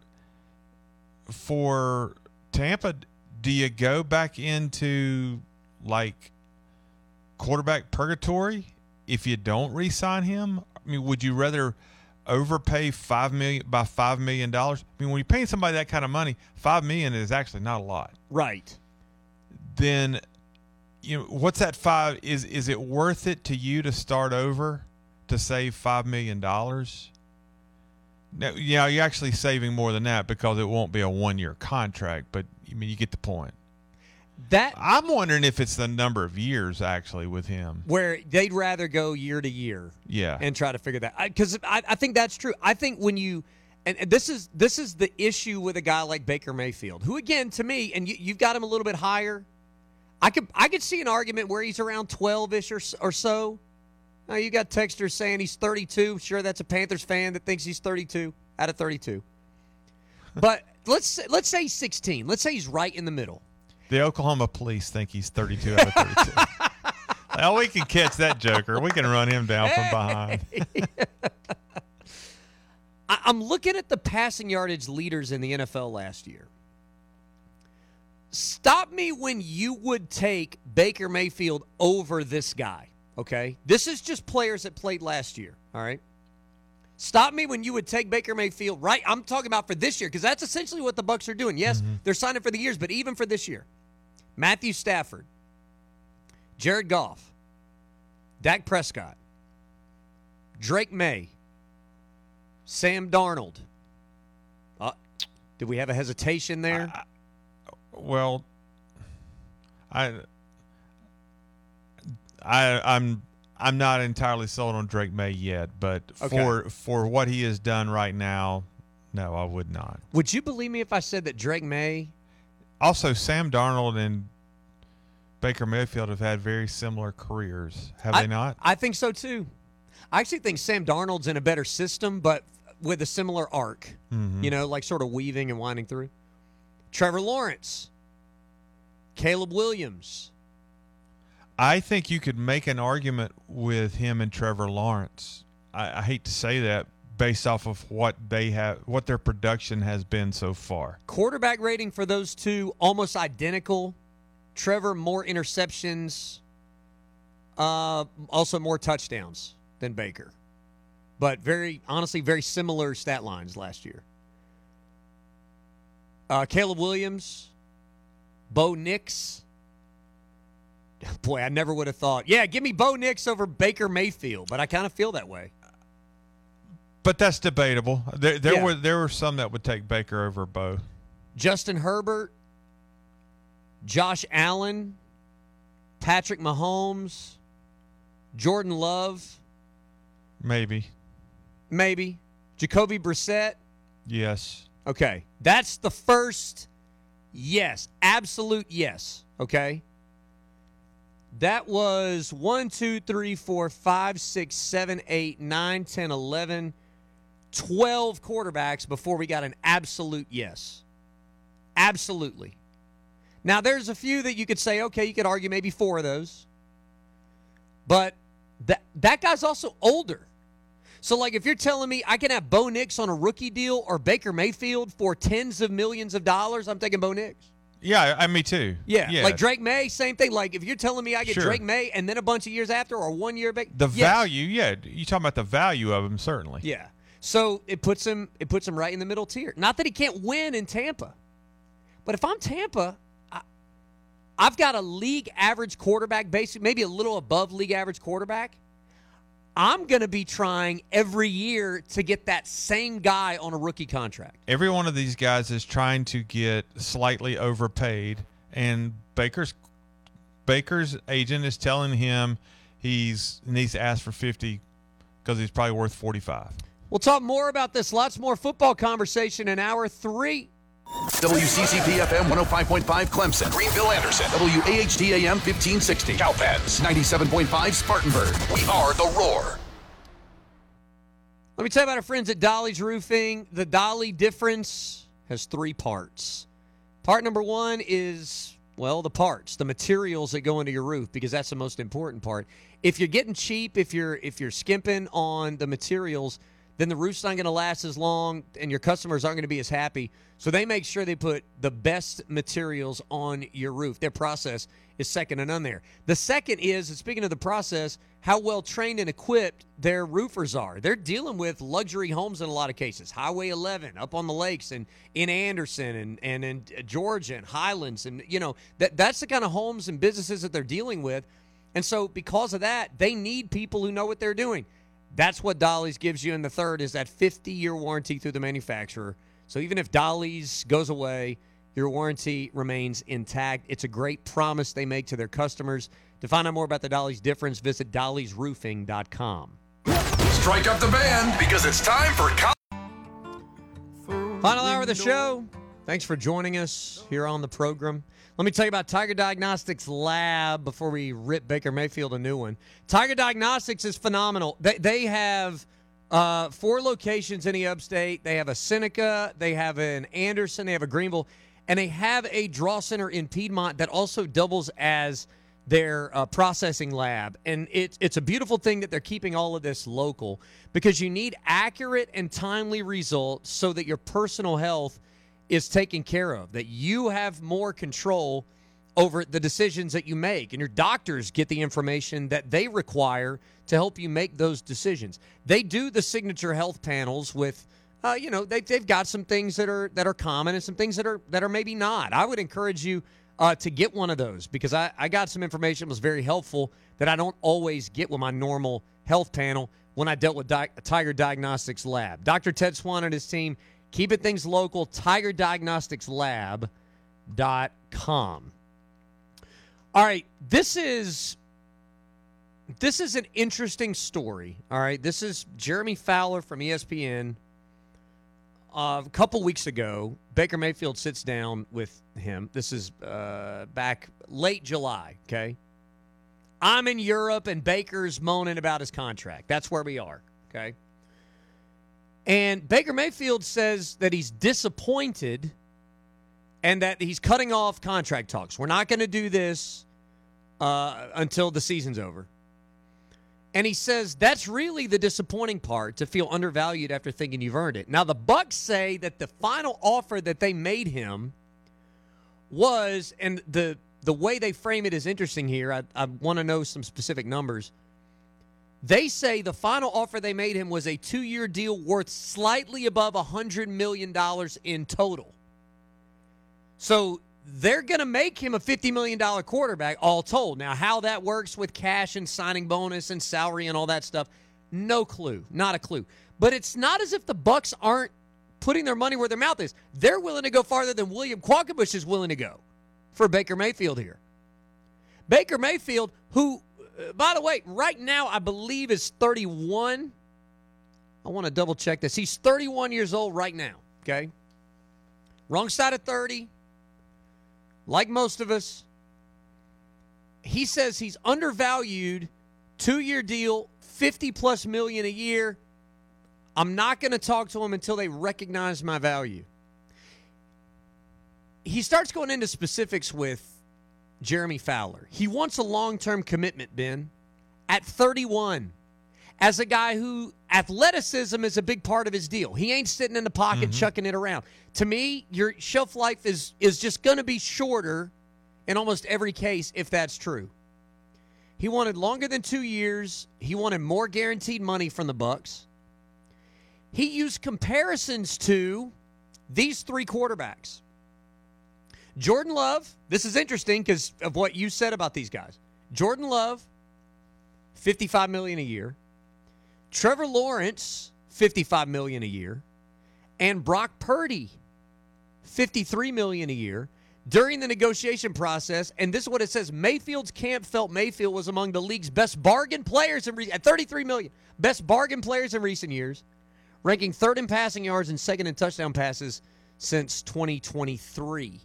for Tampa, do you go back into like quarterback purgatory if you don't re-sign him? Would you rather overpay $5 million? When you're paying somebody that kind of money, $5 million is actually not a lot. Right. Then, what's that $5? Is it worth it to you to start over to save $5 million? Now, you're actually saving more than that because it won't be a 1-year contract, but you get the point. I'm wondering if it's the number of years actually with him, where they'd rather go year to year, and try to figure that. Because I think that's true. I think when you, and this is the issue with a guy like Baker Mayfield, who again to me, and you've got him a little bit higher. I could see an argument where he's around 12-ish or so. Now you got texters saying he's 32. Sure, that's a Panthers fan that thinks he's 32 out of 32. But let's say he's 16. Let's say he's right in the middle. The Oklahoma police think he's 32 out of 32. Well, we can catch that joker. We can run him down from behind. I'm looking at the passing yardage leaders in the NFL last year. Stop me when you would take Baker Mayfield over this guy, okay? This is just players that played last year, all right? Stop me when you would take Baker Mayfield, right? I'm talking about for this year because that's essentially what the Bucs are doing. Yes, they're signing for the years, but even for this year. Matthew Stafford, Jared Goff, Dak Prescott, Drake May, Sam Darnold. Did we have a hesitation there? I'm not entirely sold on Drake May yet, but for what he has done right now, no, I would not. Would you believe me if I said that Drake May? Also, Sam Darnold and Baker Mayfield have had very similar careers, have they not? I think so too. I actually think Sam Darnold's in a better system, but with a similar arc, like sort of weaving and winding through. Trevor Lawrence, Caleb Williams. I think you could make an argument with him and Trevor Lawrence. I hate to say that based off of what their production has been so far. Quarterback rating for those two almost identical. Trevor more interceptions, also more touchdowns than Baker. But honestly, very similar stat lines last year. Caleb Williams, Bo Nix. Boy, I never would have thought. Yeah, give me Bo Nix over Baker Mayfield, but I kind of feel that way. But that's debatable. There were some that would take Baker over Bo. Justin Herbert, Josh Allen, Patrick Mahomes, Jordan Love. Maybe. Jacoby Brissett. Yes. Okay. That's the first yes. Absolute yes. Okay. That was 1, 2, 3, 4, 5, 6, 7, 8, 9, 10, 11, 12 quarterbacks before we got an absolute yes. Absolutely. Now, there's a few that you could say, okay, you could argue maybe 4 of those. But that guy's also older. So, like, if you're telling me I can have Bo Nix on a rookie deal or Baker Mayfield for tens of millions of dollars, I'm taking Bo Nix. Yeah, me too. Yeah, like Drake May, same thing. Like, if you're telling me I get Drake May and then a bunch of years after or 1 year back. Value, yeah. You're talking about the value of him, certainly. Yeah. So, it puts him right in the middle tier. Not that he can't win in Tampa. But if I'm Tampa, I've got a league average quarterback, basically maybe a little above league average quarterback. I'm going to be trying every year to get that same guy on a rookie contract. Every one of these guys is trying to get slightly overpaid, and Baker's agent is telling him he needs to ask for 50 because he's probably worth 45. We'll talk more about this. Lots more football conversation in hour 3. WCCP-FM 105.5 Clemson, Greenville, Anderson, WAHD-AM 1560, Cowpens 97.5 Spartanburg. We are the Roar. Let me tell you about our friends at Dolly's Roofing. The Dolly difference has 3 parts. Part number 1 is, the parts, the materials that go into your roof, because that's the most important part. If you're getting cheap, if you're skimping on the materials, then the roof's not going to last as long and your customers aren't going to be as happy. So they make sure they put the best materials on your roof. Their process is second to none there. The second is, and speaking of the process, how well trained and equipped their roofers are. They're dealing with luxury homes in a lot of cases. Highway 11 up on the lakes and in Anderson and in Georgia and Highlands. And, that's the kind of homes and businesses that they're dealing with. And so because of that, they need people who know what they're doing. That's what Dolly's gives you. And the third is that 50-year warranty through the manufacturer. So even if Dolly's goes away, your warranty remains intact. It's a great promise they make to their customers. To find out more about the Dolly's difference, visit dollysroofing.com. Strike up the band because it's time for Final hour of the show. Thanks for joining us here on the program. Let me tell you about Tiger Diagnostics Lab before we rip Baker Mayfield a new one. Tiger Diagnostics is phenomenal. They have 4 locations in the upstate. They have a Seneca, they have an Anderson, they have a Greenville, and they have a draw center in Piedmont that also doubles as their processing lab. And it's a beautiful thing that they're keeping all of this local because you need accurate and timely results so that your personal health is taken care of, that you have more control over the decisions that you make, and your doctors get the information that they require to help you make those decisions. They do the signature health panels with, they've got some things that are common and some things that are maybe not. I would encourage you to get one of those because I got some information that was very helpful that I don't always get with my normal health panel when I dealt with Tiger Diagnostics Lab. Dr. Ted Swan and his team, keeping things local, TigerDiagnosticsLab.com. All right, this is an interesting story. All right, this is Jeremy Fowler from ESPN. A couple weeks ago, Baker Mayfield sits down with him. This is back late July, okay? I'm in Europe, and Baker's moaning about his contract. That's where we are, okay? And Baker Mayfield says that he's disappointed and that he's cutting off contract talks. We're not going to do this until the season's over. And he says that's really the disappointing part, to feel undervalued after thinking you've earned it. Now, the Bucs say that the final offer that they made him was, and the way they frame it is interesting here. I want to know some specific numbers. They say the final offer they made him was a 2-year deal worth slightly above $100 million in total. So they're going to make him a $50 million quarterback, all told. Now, how that works with cash and signing bonus and salary and all that stuff, no clue. Not a clue. But it's not as if the Bucs aren't putting their money where their mouth is. They're willing to go farther than William Quackenbush is willing to go for Baker Mayfield here. Baker Mayfield, who, by the way, right now I believe is 31. I want to double check this. He's 31 years old right now, okay? Wrong side of 30. Like most of us, he says he's undervalued, 2-year deal, $50+ million a year. I'm not going to talk to him until they recognize my value. He starts going into specifics with Jeremy Fowler. He wants a long-term commitment, Ben, at 31. As a guy who athleticism is a big part of his deal. He ain't sitting in the pocket chucking it around. To me, your shelf life is just going to be shorter in almost every case if that's true. He wanted longer than 2 years. He wanted more guaranteed money from the Bucs. He used comparisons to these 3 quarterbacks. Jordan Love, this is interesting because of what you said about these guys. Jordan Love, $55 million a year. Trevor Lawrence, $55 million a year. And Brock Purdy, $53 million a year. During the negotiation process, and this is what it says, Mayfield's camp felt Mayfield was among the league's best bargain players at $33 million. Best bargain players in recent years, ranking 3rd in passing yards and 2nd in touchdown passes since 2023.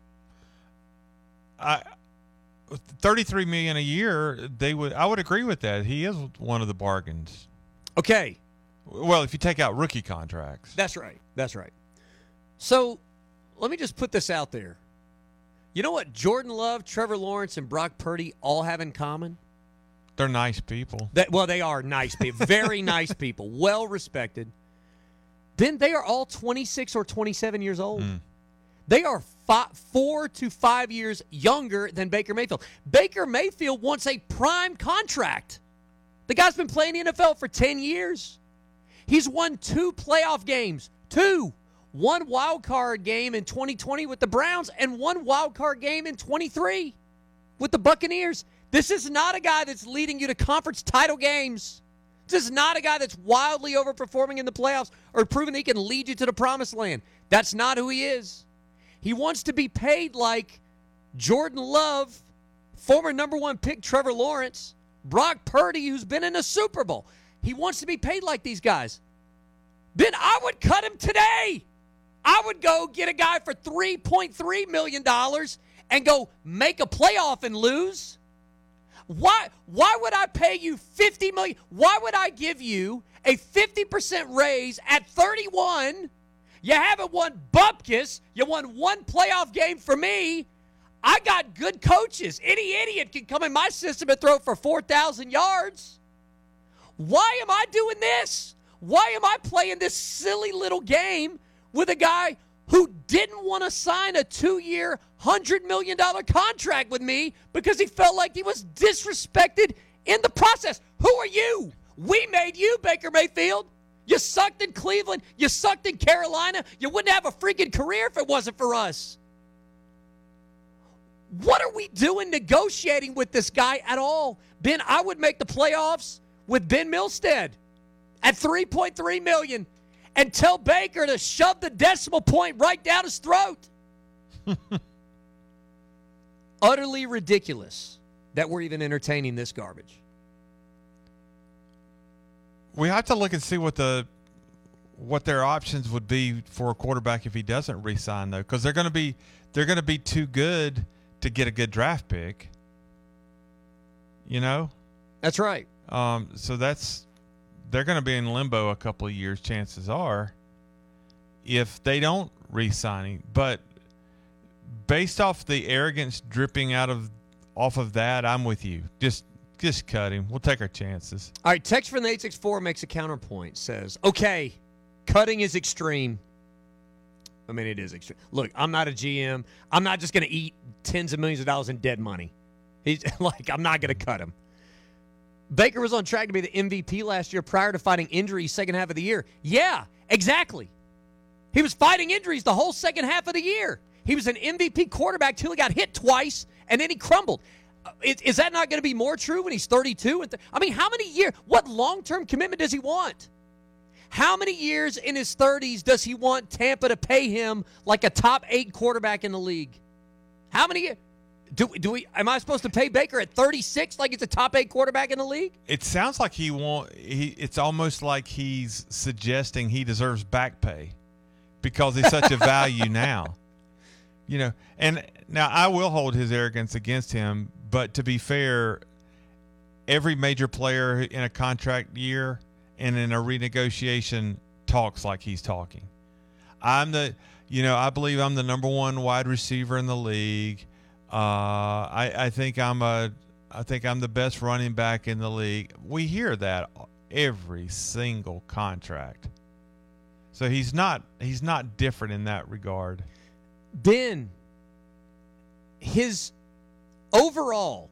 $33 million a year, I would agree with that. He is one of the bargains. Okay. Well, if you take out rookie contracts. That's right. That's right. So let me just put this out there. You know what Jordan Love, Trevor Lawrence, and Brock Purdy all have in common? They're nice people. They are nice people. Very nice people. Well-respected. Then they are all 26 or 27 years old. They are 4 to 5 years younger than Baker Mayfield. Baker Mayfield wants a prime contract. The guy's been playing the NFL for 10 years. He's won 2 playoff games. 2. 1 wild card game in 2020 with the Browns and 1 wild card game in 23 with the Buccaneers. This is not a guy that's leading you to conference title games. This is not a guy that's wildly overperforming in the playoffs or proving he can lead you to the promised land. That's not who he is. He wants to be paid like Jordan Love, former number 1 pick Trevor Lawrence, Brock Purdy, who's been in a Super Bowl. He wants to be paid like these guys. Ben, I would cut him today. I would go get a guy for $3.3 million and go make a playoff and lose. Why would I pay you $50 million? Why would I give you a 50% raise at 31? You haven't won bupkis. You won 1 playoff game for me. I got good coaches. Any idiot can come in my system and throw for 4,000 yards. Why am I doing this? Why am I playing this silly little game with a guy who didn't want to sign a 2-year, $100 million contract with me because he felt like he was disrespected in the process? Who are you? We made you, Baker Mayfield. You sucked in Cleveland. You sucked in Carolina. You wouldn't have a freaking career if it wasn't for us. What are we doing negotiating with this guy at all? Ben, I would make the playoffs with Ben Milstead at $3.3 million and tell Baker to shove the decimal point right down his throat. Utterly ridiculous that we're even entertaining this garbage. We have to look and see what their options would be for a quarterback if he doesn't re-sign, though, because they're going to be too good to get a good draft pick. You know, that's right. So that's they're going to be in limbo a couple of years, chances are, if they don't re-sign him. But based off the arrogance dripping off of that, I'm with you. Just cut him. We'll take our chances. All right, text from the 864 makes a counterpoint. Says, okay, cutting is extreme. I mean, it is extreme. Look, I'm not a GM. I'm not just going to eat tens of millions of dollars in dead money. He's like, I'm not going to cut him. Baker was on track to be the MVP last year prior to fighting injuries second half of the year. Yeah, exactly. He was fighting injuries the whole second half of the year. He was an MVP quarterback till he got hit twice, and then he crumbled. Is that not going to be more true when he's 32? I mean, how many years? What long-term commitment does he want? How many years in his 30s does he want Tampa to pay him like a top 8 quarterback in the league? How many years? Am I supposed to pay Baker at 36 like he's a top 8 quarterback in the league? It sounds like it's almost like he's suggesting he deserves back pay because he's such a value now. You know, and now I will hold his arrogance against him, but to be fair, every major player in a contract year and in a renegotiation talks like he's talking. I believe I'm the number 1 wide receiver in the league. I think I'm the best running back in the league. We hear that every single contract. So he's not different in that regard. Ben, his overall,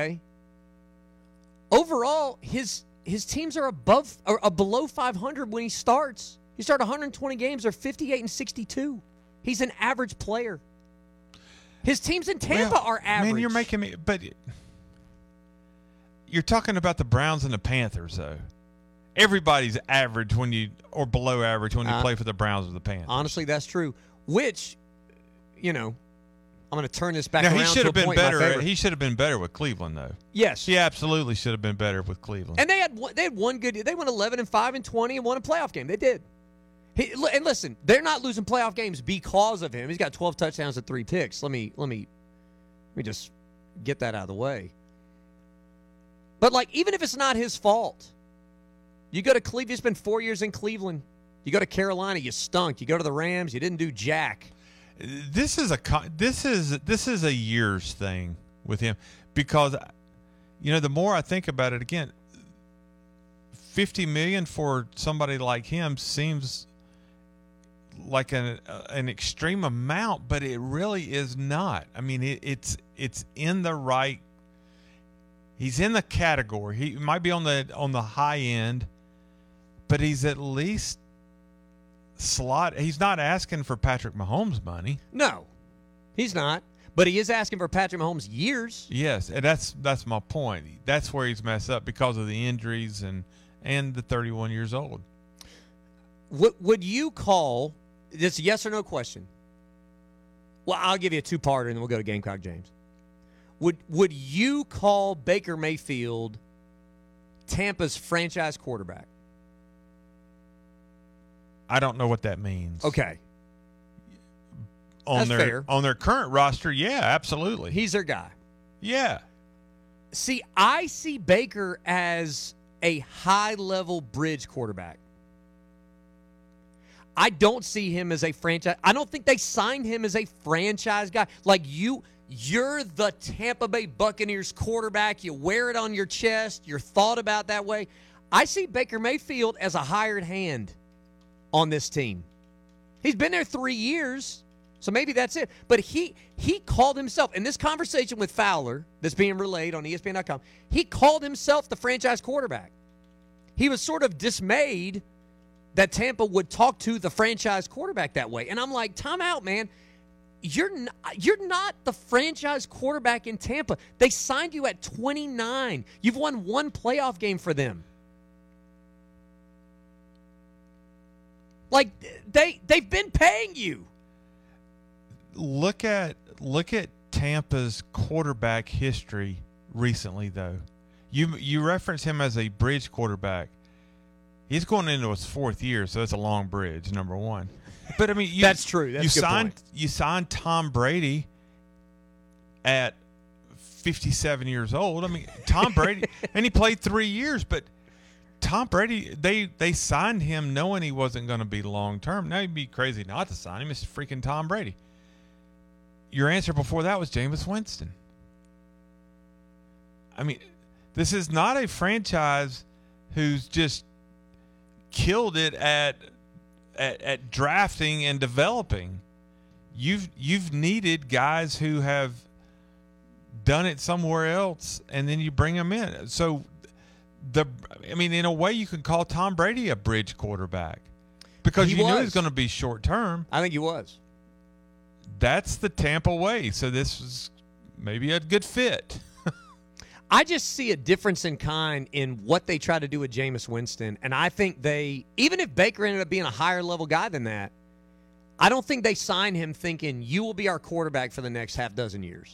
his teams are above or below 500 when he starts. He started 120 games, they're 58 and 62. He's an average player. His teams in Tampa are average. Man, you're making me, but you're talking about the Browns and the Panthers, though. Everybody's average or below average when you play for the Browns or the Panthers. Honestly, that's true. Which, I'm going to turn this back around. He should have been better. He should have been better with Cleveland, though. Yes, he absolutely should have been better with Cleveland. And they had one good. They went 11-5-20 and won a playoff game. They did. And listen, they're not losing playoff games because of him. He's got 12 touchdowns and 3 picks. Let me just get that out of the way. But even if it's not his fault, you go to Cleveland. You spend 4 years in Cleveland. You go to Carolina. You stunk. You go to the Rams. You didn't do jack. This is a years thing with him because the more I think about it again, $50 million for somebody like him seems like an extreme amount, but it really is not. I mean, it's in the right. He's in the category. He might be on the high end, but he's at least slot. He's not asking for Patrick Mahomes money. No, he's not. But he is asking for Patrick Mahomes years. Yes, and that's my point. That's where he's messed up because of the injuries and the 31 years old. Would you call this a yes or no question? Well, I'll give you a 2-parter, and then we'll go to Gamecock James. Would you call Baker Mayfield Tampa's franchise quarterback? I don't know what that means. Okay. On That's fair. On their current roster, yeah, absolutely. He's their guy. Yeah. See, I see Baker as a high-level bridge quarterback. I don't see him as a franchise. I don't think they signed him as a franchise guy. Like you're the Tampa Bay Buccaneers quarterback. You wear it on your chest. You're thought about that way. I see Baker Mayfield as a hired hand on this team. He's been there 3 years, so maybe that's it. But he called himself, in this conversation with Fowler that's being relayed on ESPN.com, he called himself the franchise quarterback. He was sort of dismayed that Tampa would talk to the franchise quarterback that way. And I'm like, time out, man. You're not the franchise quarterback in Tampa. They signed you at 29. You've won 1 playoff game for them. Like they've been paying you. Look at Tampa's quarterback history recently, though. You reference him as a bridge quarterback. He's going into his 4th year, so it's a long bridge, number one. But I mean, that's true. That's a good point. You signed Tom Brady at 57 years old. I mean, Tom Brady, and he played 3 years, but Tom Brady, they signed him knowing he wasn't going to be long term. Now he'd be crazy not to sign him. It's freaking Tom Brady. Your answer before that was Jameis Winston. I mean, this is not a franchise who's just killed it at drafting and developing. You've needed guys who have done it somewhere else, and then you bring them in. So in a way, you can call Tom Brady a bridge quarterback because you knew he was going to be short term. I think he was. That's the Tampa way. So this was maybe a good fit. I just see a difference in kind in what they try to do with Jameis Winston, and I think even if Baker ended up being a higher level guy than that, I don't think they signed him thinking you will be our quarterback for the next half dozen years.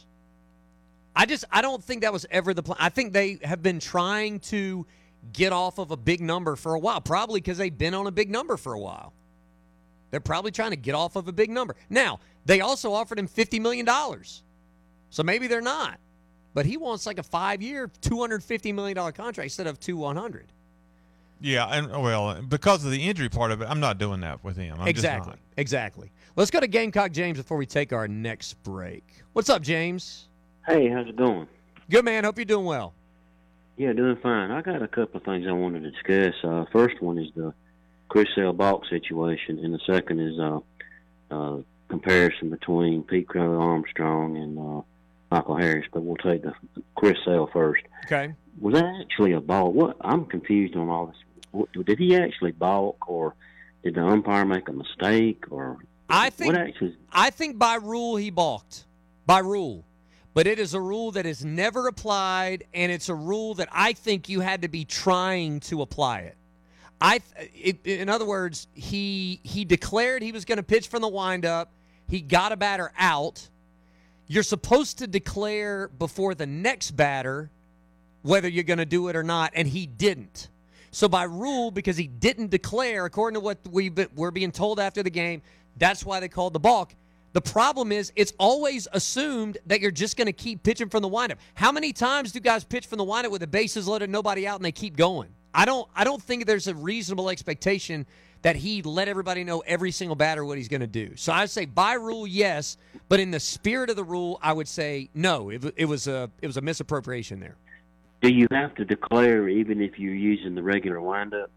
I don't think that was ever the plan. I think they have been trying to get off of a big number for a while, probably because they've been on a big number for a while. They're probably trying to get off of a big number. Now, they also offered him $50 million, so maybe they're not. But he wants like a 5-year, $250 million contract instead of $200. Yeah, and because of the injury part of it, I'm not doing that with him. Exactly. Let's go to Gamecock James before we take our next break. What's up, James? Hey, how's it going? Good, man. Hope you're doing well. Yeah, doing fine. I got a couple of things I wanted to discuss. First one is the Chris Balk situation, and the second is comparison between Pete Crow-Armstrong and Michael Harris. But we'll take the Chris Sale first. Okay. Was that actually a balk? I'm confused on all this. Did he actually balk, or did the umpire make a mistake, or I think by rule he balked. By rule. But it is a rule that is never applied, and it's a rule that I think you had to be trying to apply it. In other words, he declared he was going to pitch from the windup. He got a batter out. You're supposed to declare before the next batter whether you're going to do it or not, and he didn't. So by rule, because he didn't declare, according to what we're being told after the game, that's why they called the balk. The problem is it's always assumed that you're just going to keep pitching from the windup. How many times do guys pitch from the windup with the bases loaded, nobody out, and they keep going? I don't think there's a reasonable expectation that he let everybody know every single batter what he's going to do. So I'd say by rule, yes, but in the spirit of the rule, I would say no. It was a misappropriation there. Do you have to declare even if you're using the regular windup?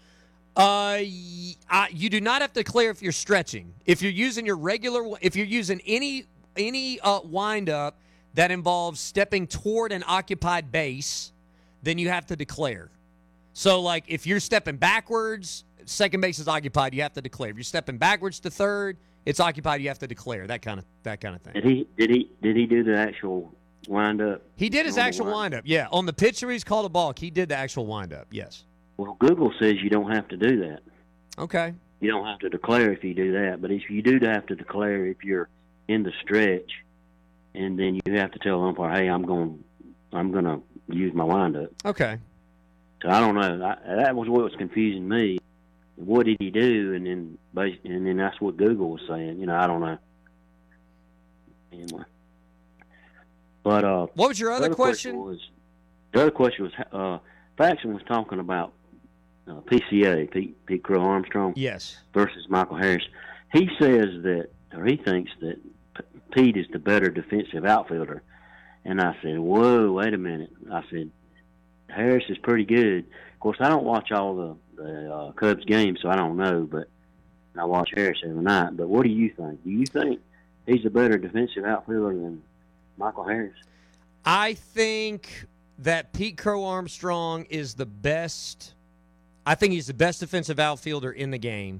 You do not have to declare if you're stretching. If you're using any windup that involves stepping toward an occupied base, then you have to declare. So, like, if you're stepping backwards, second base is occupied, you have to declare. If you're stepping backwards to third, it's occupied, you have to declare. That kind of thing. Did he do the actual windup? He did his actual windup. Yeah, on the pitcher he's called a balk. He did the actual windup. Yes. Well, Google says you don't have to do that. Okay. You don't have to declare if you do that, but if you do have to declare if you're in the stretch, and then you have to tell the umpire, "Hey, I'm going to use my windup." Okay. So I don't know. That was what was confusing me. What did he do? And then that's what Google was saying. I don't know. Anyway. But what was your other question? The other question was Faxon was talking about PCA, Pete Crow-Armstrong, yes, versus Michael Harris. He says that, or he thinks that Pete is the better defensive outfielder. And I said, whoa, wait a minute. I said, Harris is pretty good. Of course, I don't watch all the Cubs games, so I don't know, but I watch Harris every night. But what do you think? Do you think he's a better defensive outfielder than Michael Harris? I think that Pete Crow-Armstrong is the best. I think he's the best defensive outfielder in the game.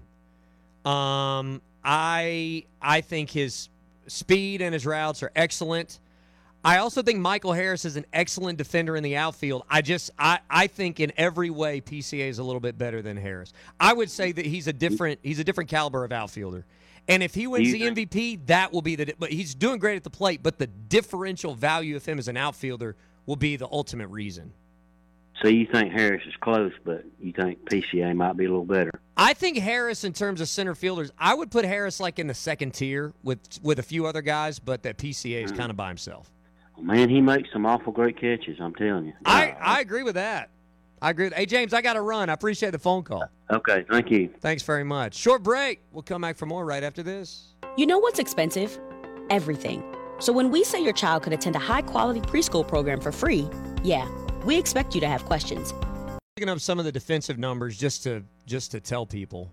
I think his speed and his routes are excellent. I also think Michael Harris is an excellent defender in the outfield. I think in every way PCA is a little bit better than Harris. I would say that he's a different caliber of outfielder. And if he wins the MVP, that will be but he's doing great at the plate, but the differential value of him as an outfielder will be the ultimate reason. So you think Harris is close, but you think PCA might be a little better? I think Harris, in terms of center fielders, I would put Harris like in the second tier with a few other guys, but that PCA is kind of by himself. Man, he makes some awful great catches, I'm telling you. I agree with that. I agree. Hey, James, I got to run. I appreciate the phone call. Okay, thank you. Thanks very much. Short break. We'll come back for more right after this. You know what's expensive? Everything. So when we say your child could attend a high-quality preschool program for free, yeah, we expect you to have questions. Picking up some of the defensive numbers just to tell people.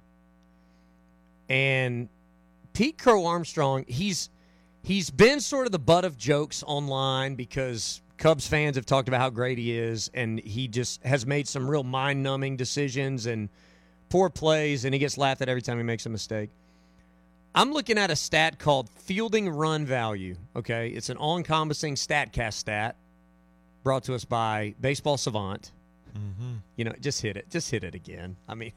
And Pete Crow Armstrong, he's been sort of the butt of jokes online because Cubs fans have talked about how great he is, and he just has made some real mind-numbing decisions and poor plays, and he gets laughed at every time he makes a mistake. I'm looking at a stat called fielding run value, okay? It's an all-encompassing StatCast stat brought to us by Baseball Savant. Mm-hmm. You know, just hit it. Just hit it again. I mean...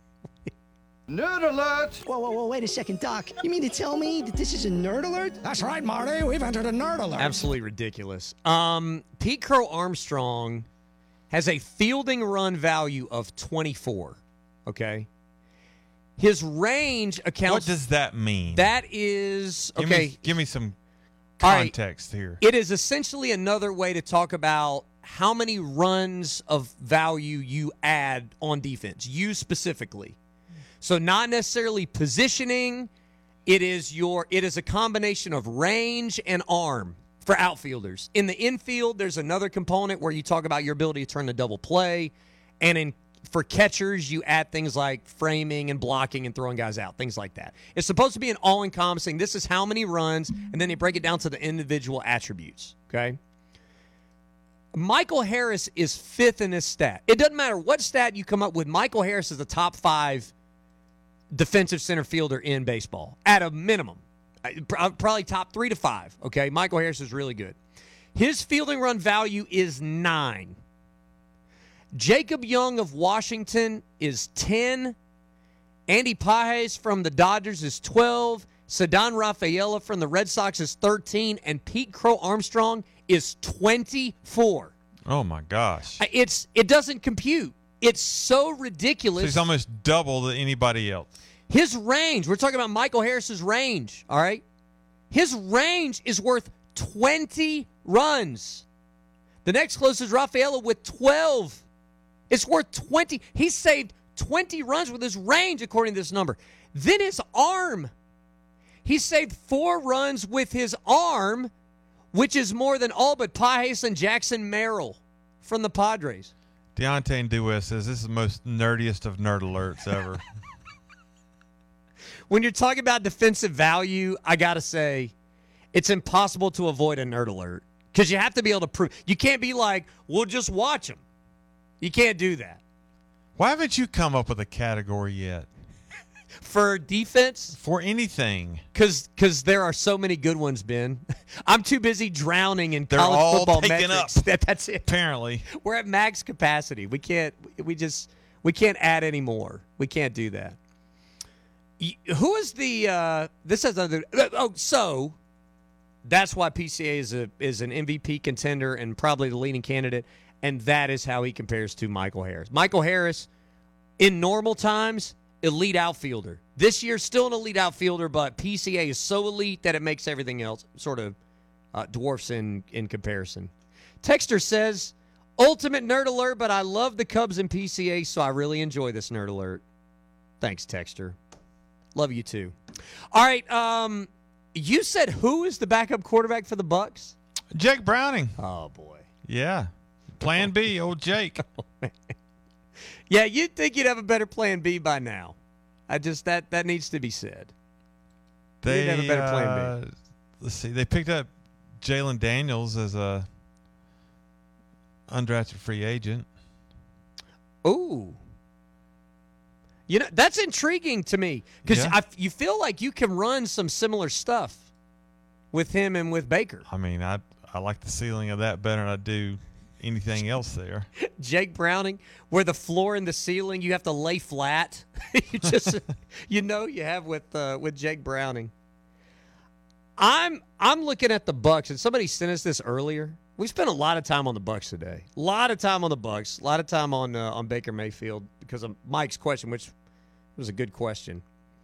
Nerd alert! Whoa, wait a second, Doc. You mean to tell me that this is a nerd alert? That's right, Marty. We've entered a nerd alert. Absolutely ridiculous. Pete Crow Armstrong has a fielding run value of 24, okay? His range accounts... What does that mean? That is... Okay. Give me some context here. It is essentially another way to talk about how many runs of value you add on defense, you specifically. So not necessarily positioning. It is a combination of range and arm for outfielders. In the infield, there's another component where you talk about your ability to turn the double play. And for catchers, you add things like framing and blocking and throwing guys out, things like that. It's supposed to be an all-encompassing, this is how many runs, and then they break it down to the individual attributes, okay? Michael Harris is fifth in this stat. It doesn't matter what stat you come up with. Michael Harris is the top 5 defensive center fielder in baseball at a minimum. Probably top 3 to 5, okay? Michael Harris is really good. His fielding run value is 9. Jacob Young of Washington is 10. Andy Pages from the Dodgers is 12. Ceddanne Rafaela from the Red Sox is 13. And Pete Crow Armstrong is 24. Oh, my gosh. It doesn't compute. It's so ridiculous. So he's almost double to anybody else. His range, we're talking about Michael Harris's range, all right? His range is worth 20 runs. The next closest is Rafaela with 12. It's worth 20. He saved 20 runs with his range, according to this number. Then his arm. He saved 4 runs with his arm, which is more than all but Pages and Jackson Merrill from the Padres. Deontay Dewey says this is the most nerdiest of nerd alerts ever. When you're talking about defensive value, I got to say, it's impossible to avoid a nerd alert because you have to be able to prove. You can't be like, we'll just watch them. You can't do that. Why haven't you come up with a category yet? For defense? For anything. Because there are so many good ones, Ben. I'm too busy drowning in They're college all football taken metrics. up. That's it. Apparently. We're at max capacity. We can't add any more. We can't do that. Who is the this has other so that's why PCA is an MVP contender and probably the leading candidate, and that is how he compares to Michael Harris. Michael Harris, in normal times, elite outfielder. This year, still an elite outfielder, but PCA is so elite that it makes everything else sort of dwarfs in comparison. Texter says, ultimate nerd alert, but I love the Cubs and PCA, so I really enjoy this nerd alert. Thanks, Texter. Love you too. All right, you said who is the backup quarterback for the Bucs? Jake Browning. Oh, boy. Yeah. Plan B, old Jake. Yeah, you'd think you'd have a better plan B by now. That needs to be said. They have a better plan B. Let's see. They picked up Jalen Daniels as a undrafted free agent. Ooh. You know, that's intriguing to me because you feel like you can run some similar stuff with him and with Baker. I mean, I like the ceiling of that better than I do anything else there. Jake Browning, where the floor and the ceiling you have to lay flat. You just you have with Jake Browning. I'm looking at the Bucs, and somebody sent us this earlier. We spent a lot of time on the Bucs today. A lot of time on the Bucs. A lot of time on Baker Mayfield because of Mike's question, which was a good question.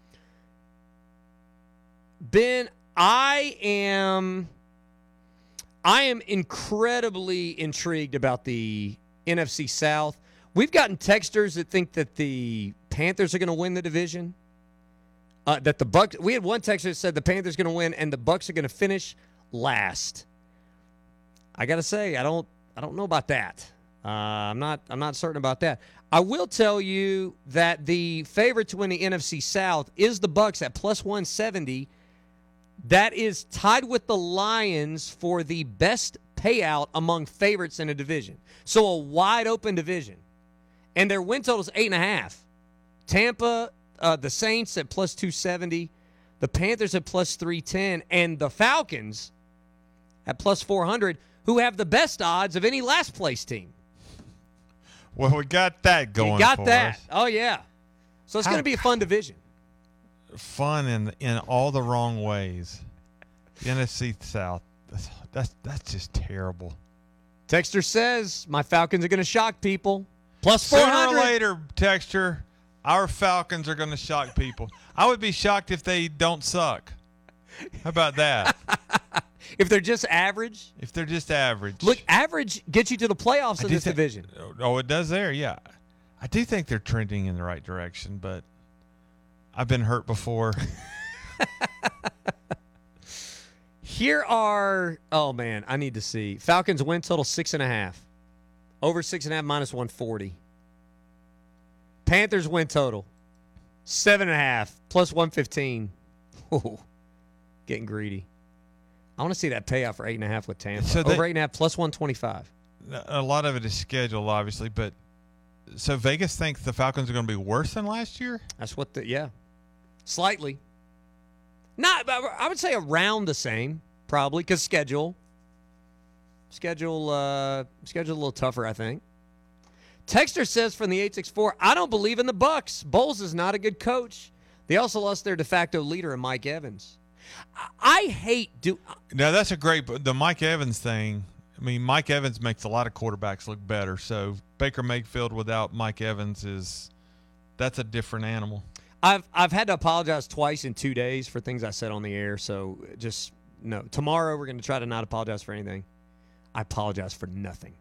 Ben, I am incredibly intrigued about the NFC South. We've gotten texters that think that the Panthers are going to win the division. That the Bucs. We had one texter that said the Panthers are going to win and the Bucs are going to finish last. I got to say, I don't know about that. I'm not certain about that. I will tell you that the favorite to win the NFC South is the Bucs at plus 170. That is tied with the Lions for the best payout among favorites in a division. So a wide open division. And their win total is 8.5. Tampa, the Saints at plus 270. The Panthers at plus 310. And the Falcons at plus 400, who have the best odds of any last place team. Well, we got that going. You got for that. us. Oh, yeah. So it's going to be a fun division. Fun in all the wrong ways. The NFC South, that's just terrible. Texter says my Falcons are going to shock people. Plus 400. Sooner or later, Texter, our Falcons are going to shock people. I would be shocked if they don't suck. How about that? If they're just average? If they're just average. Look, average gets you to the playoffs in this division. Oh, it does there, yeah. I do think they're trending in the right direction, but I've been hurt before. Here are, oh, man, I need to see. Falcons win total 6.5. Over 6.5 minus 140. Panthers win total 7.5 plus 115. Oh, getting greedy. I want to see that payout for 8.5 with Tampa. So over 8.5 plus 125. A lot of it is scheduled, obviously, but so Vegas thinks the Falcons are going to be worse than last year? That's what slightly. Not, I would say around the same, probably, because schedule a little tougher, I think. Texter says from the 864, I don't believe in the Bucs. Bowles is not a good coach. They also lost their de facto leader in Mike Evans. I hate Now that's a great the Mike Evans thing. I mean, Mike Evans makes a lot of quarterbacks look better. So Baker Mayfield without Mike Evans that's a different animal. I've had to apologize twice in 2 days for things I said on the air. So just no. Tomorrow we're going to try to not apologize for anything. I apologize for nothing.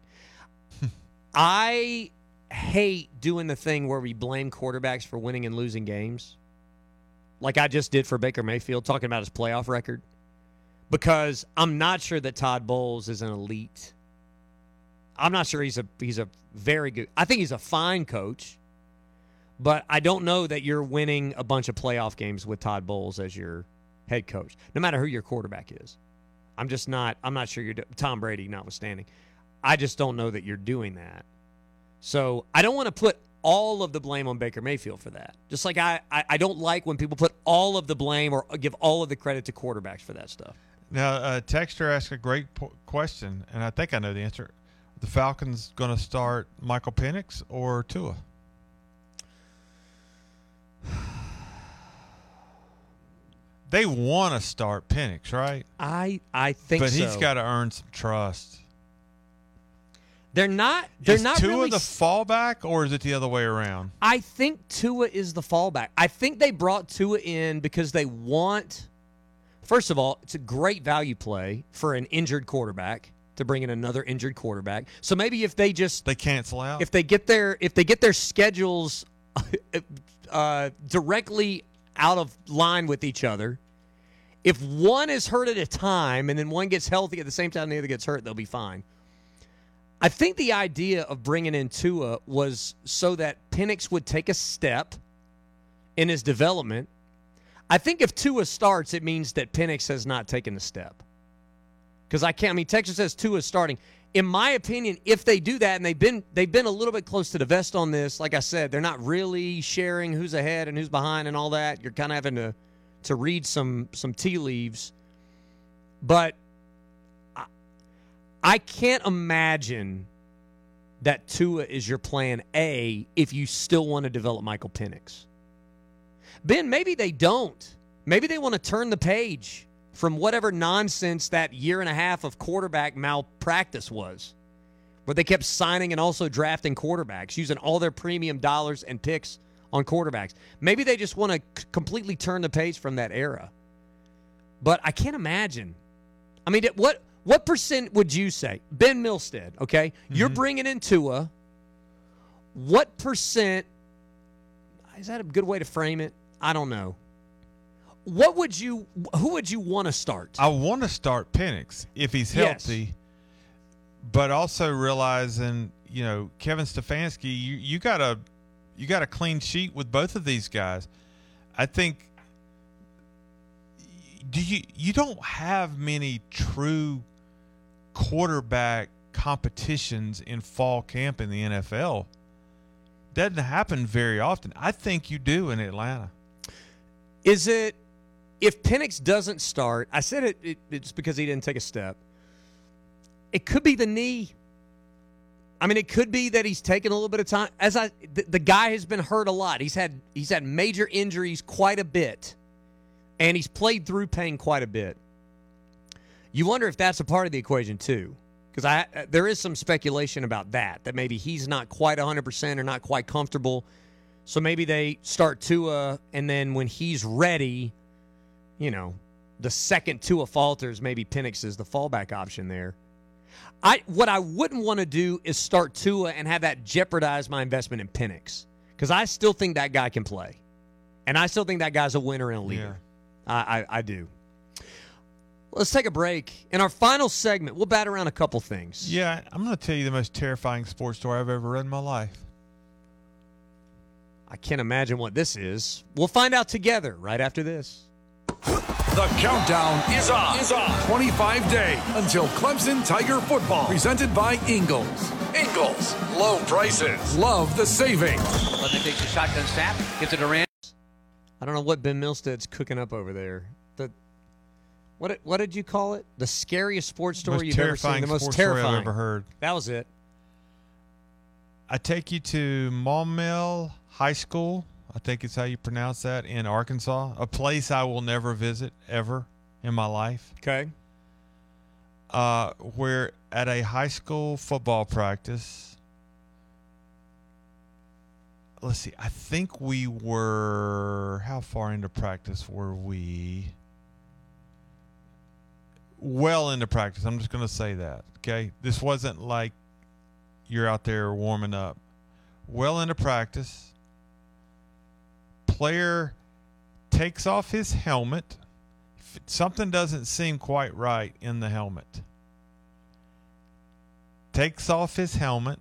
I hate doing the thing where we blame quarterbacks for winning and losing games. Like I just did for Baker Mayfield, talking about his playoff record. Because I'm not sure that Todd Bowles is an elite. I'm not sure he's a very good. I think he's a fine coach. But I don't know that you're winning a bunch of playoff games with Todd Bowles as your head coach, no matter who your quarterback is. I'm not sure you're Tom Brady notwithstanding. I just don't know that you're doing that. So I don't want to put all of the blame on Baker Mayfield for that. Just like I don't like when people put all of the blame or give all of the credit to quarterbacks for that stuff. Now, Texter asked a great question, and I think I know the answer. The Falcons going to start Michael Penix or Tua? They want to start Penix, right? I think so. But he's got to earn some trust. They're not Is not Tua really the fallback, or is it the other way around? I think Tua is the fallback. I think they brought Tua in because they want. First of all, it's a great value play for an injured quarterback to bring in another injured quarterback. So maybe if they cancel out, if they get their schedules directly out of line with each other, if one is hurt at a time and then one gets healthy at the same time the other gets hurt, they'll be fine. I think the idea of bringing in Tua was so that Penix would take a step in his development. I think if Tua starts, it means that Penix has not taken a step. Because Texas says Tua is starting. In my opinion, if they do that, and they've been a little bit close to the vest on this, like I said, they're not really sharing who's ahead and who's behind and all that. You're kind of having to read some tea leaves. But I can't imagine that Tua is your plan A if you still want to develop Michael Penix. Ben, maybe they don't. Maybe they want to turn the page from whatever nonsense that year and a half of quarterback malpractice was, where they kept signing and also drafting quarterbacks, using all their premium dollars and picks on quarterbacks. Maybe they just want to completely turn the page from that era. But I can't imagine. I mean, what percent would you say? Ben Milstead, okay? Mm-hmm. You're bringing in Tua. what percent, is that a good way to frame it? I don't know. Who would you want to start? I want to start Penix if he's healthy, but also realizing, Kevin Stefanski, you got a clean sheet with both of these guys. I think you don't have many true quarterback competitions in fall camp in the NFL. Doesn't happen very often. I think you do in Atlanta. Is it, if Penix doesn't start, I said it's because he didn't take a step. It could be the knee. I mean, it could be that he's taken a little bit of time. The guy has been hurt a lot. He's had major injuries quite a bit, and he's played through pain quite a bit. You wonder if that's a part of the equation too, because there is some speculation about that maybe he's not quite 100% or not quite comfortable. So maybe they start Tua, and then when he's ready, the second Tua falters, maybe Penix is the fallback option there. What I wouldn't want to do is start Tua and have that jeopardize my investment in Penix, because I still think that guy can play, and I still think that guy's a winner and a leader. Yeah. I do. Let's take a break. In our final segment, we'll bat around a couple things. Yeah, I'm going to tell you the most terrifying sports story I've ever read in my life. I can't imagine what this is. We'll find out together right after this. The countdown is on. 25 days until Clemson Tiger football. Presented by Ingalls. Ingalls. Low prices. Love the savings. Clemson takes a shotgun snap. Gives it to Rand. I don't know what Ben Milstead's cooking up over there. What did you call it? The scariest sports story you've ever seen. The most terrifying story I've ever heard. That was it. I take you to Maumelle High School. I think it's how you pronounce that, in Arkansas. A place I will never visit ever in my life. Okay. Where at a high school football practice, let's see, I think we were, how far into practice were we? Well into practice. I'm just going to say that, okay? This wasn't like you're out there warming up. Well into practice. Player takes off his helmet. Something doesn't seem quite right in the helmet. Takes off his helmet.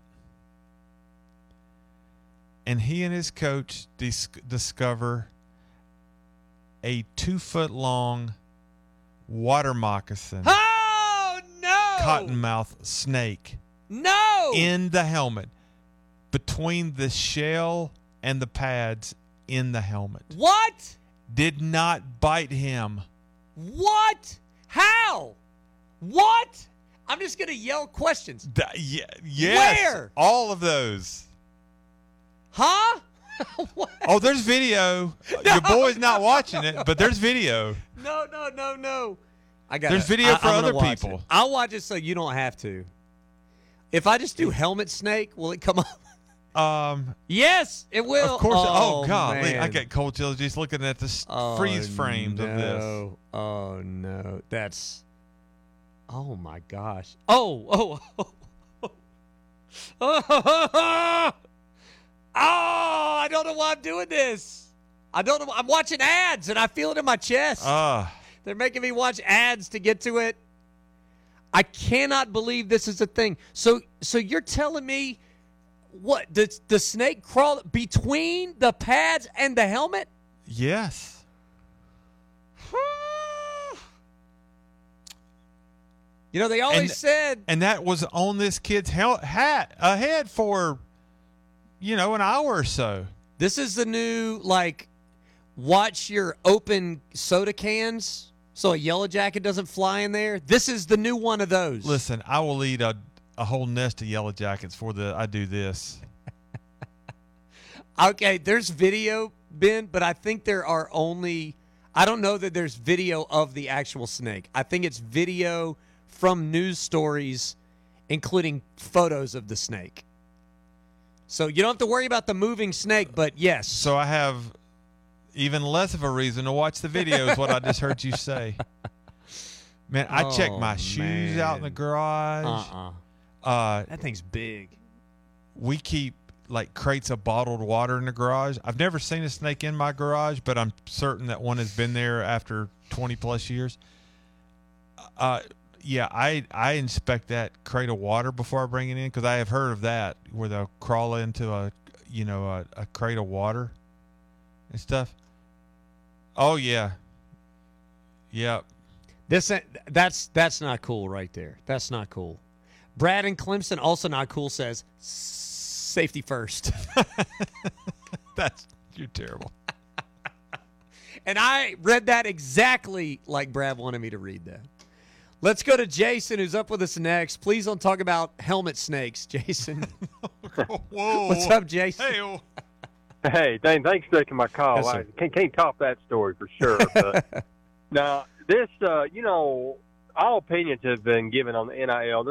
And he and his coach discover a 2-foot-long water moccasin. Oh, no! Cottonmouth snake. No! In the helmet. Between the shell and the pads in the helmet. What? Did not bite him. What? How? What? I'm just going to yell questions. Yes. Where? All of those. Huh? Oh, there's video. No. Your boy's not watching it, but there's video. No. There's video for other people. I'll watch it so you don't have to. If I just do helmet snake, will it come up? Yes, it will. Of course. Oh God, man. I get cold chills just looking at the freeze frames of this. Oh no, that's. Oh my gosh. Oh. I don't know why I'm doing this. I don't know. I'm watching ads and I feel it in my chest. They're making me watch ads to get to it. I cannot believe this is a thing. So you're telling me what? The snake crawled between the pads and the helmet? Yes. You know, they always said. And that was on this kid's head for, an hour or so. This is the new, watch your open soda cans so a yellow jacket doesn't fly in there. This is the new one of those. Listen, I will eat a whole nest of yellow jackets I do this. Okay, there's video, Ben, but I think there are I don't know that there's video of the actual snake. I think it's video from news stories, including photos of the snake. So you don't have to worry about the moving snake, but yes. So I have even less of a reason to watch the video is what I just heard you say. Man, I check my shoes out in the garage. That thing's big. We keep like crates of bottled water in the garage. I've never seen a snake in my garage, but I'm certain that one has been there after 20 plus years. Yeah, I inspect that crate of water before I bring it in, because I have heard of that where they'll crawl into a crate of water and stuff. Oh yeah. Yep. That's not cool right there. That's not cool. Brad in Clemson, also not cool, says safety first. You're terrible. And I read that exactly like Brad wanted me to read that. Let's go to Jason, who's up with us next. Please don't talk about helmet snakes, Jason. Whoa. What's up, Jason? Hey. Hey, Dane, thanks for taking my call. Yes, I can't top that story for sure. But now, this, all opinions have been given on the NIL.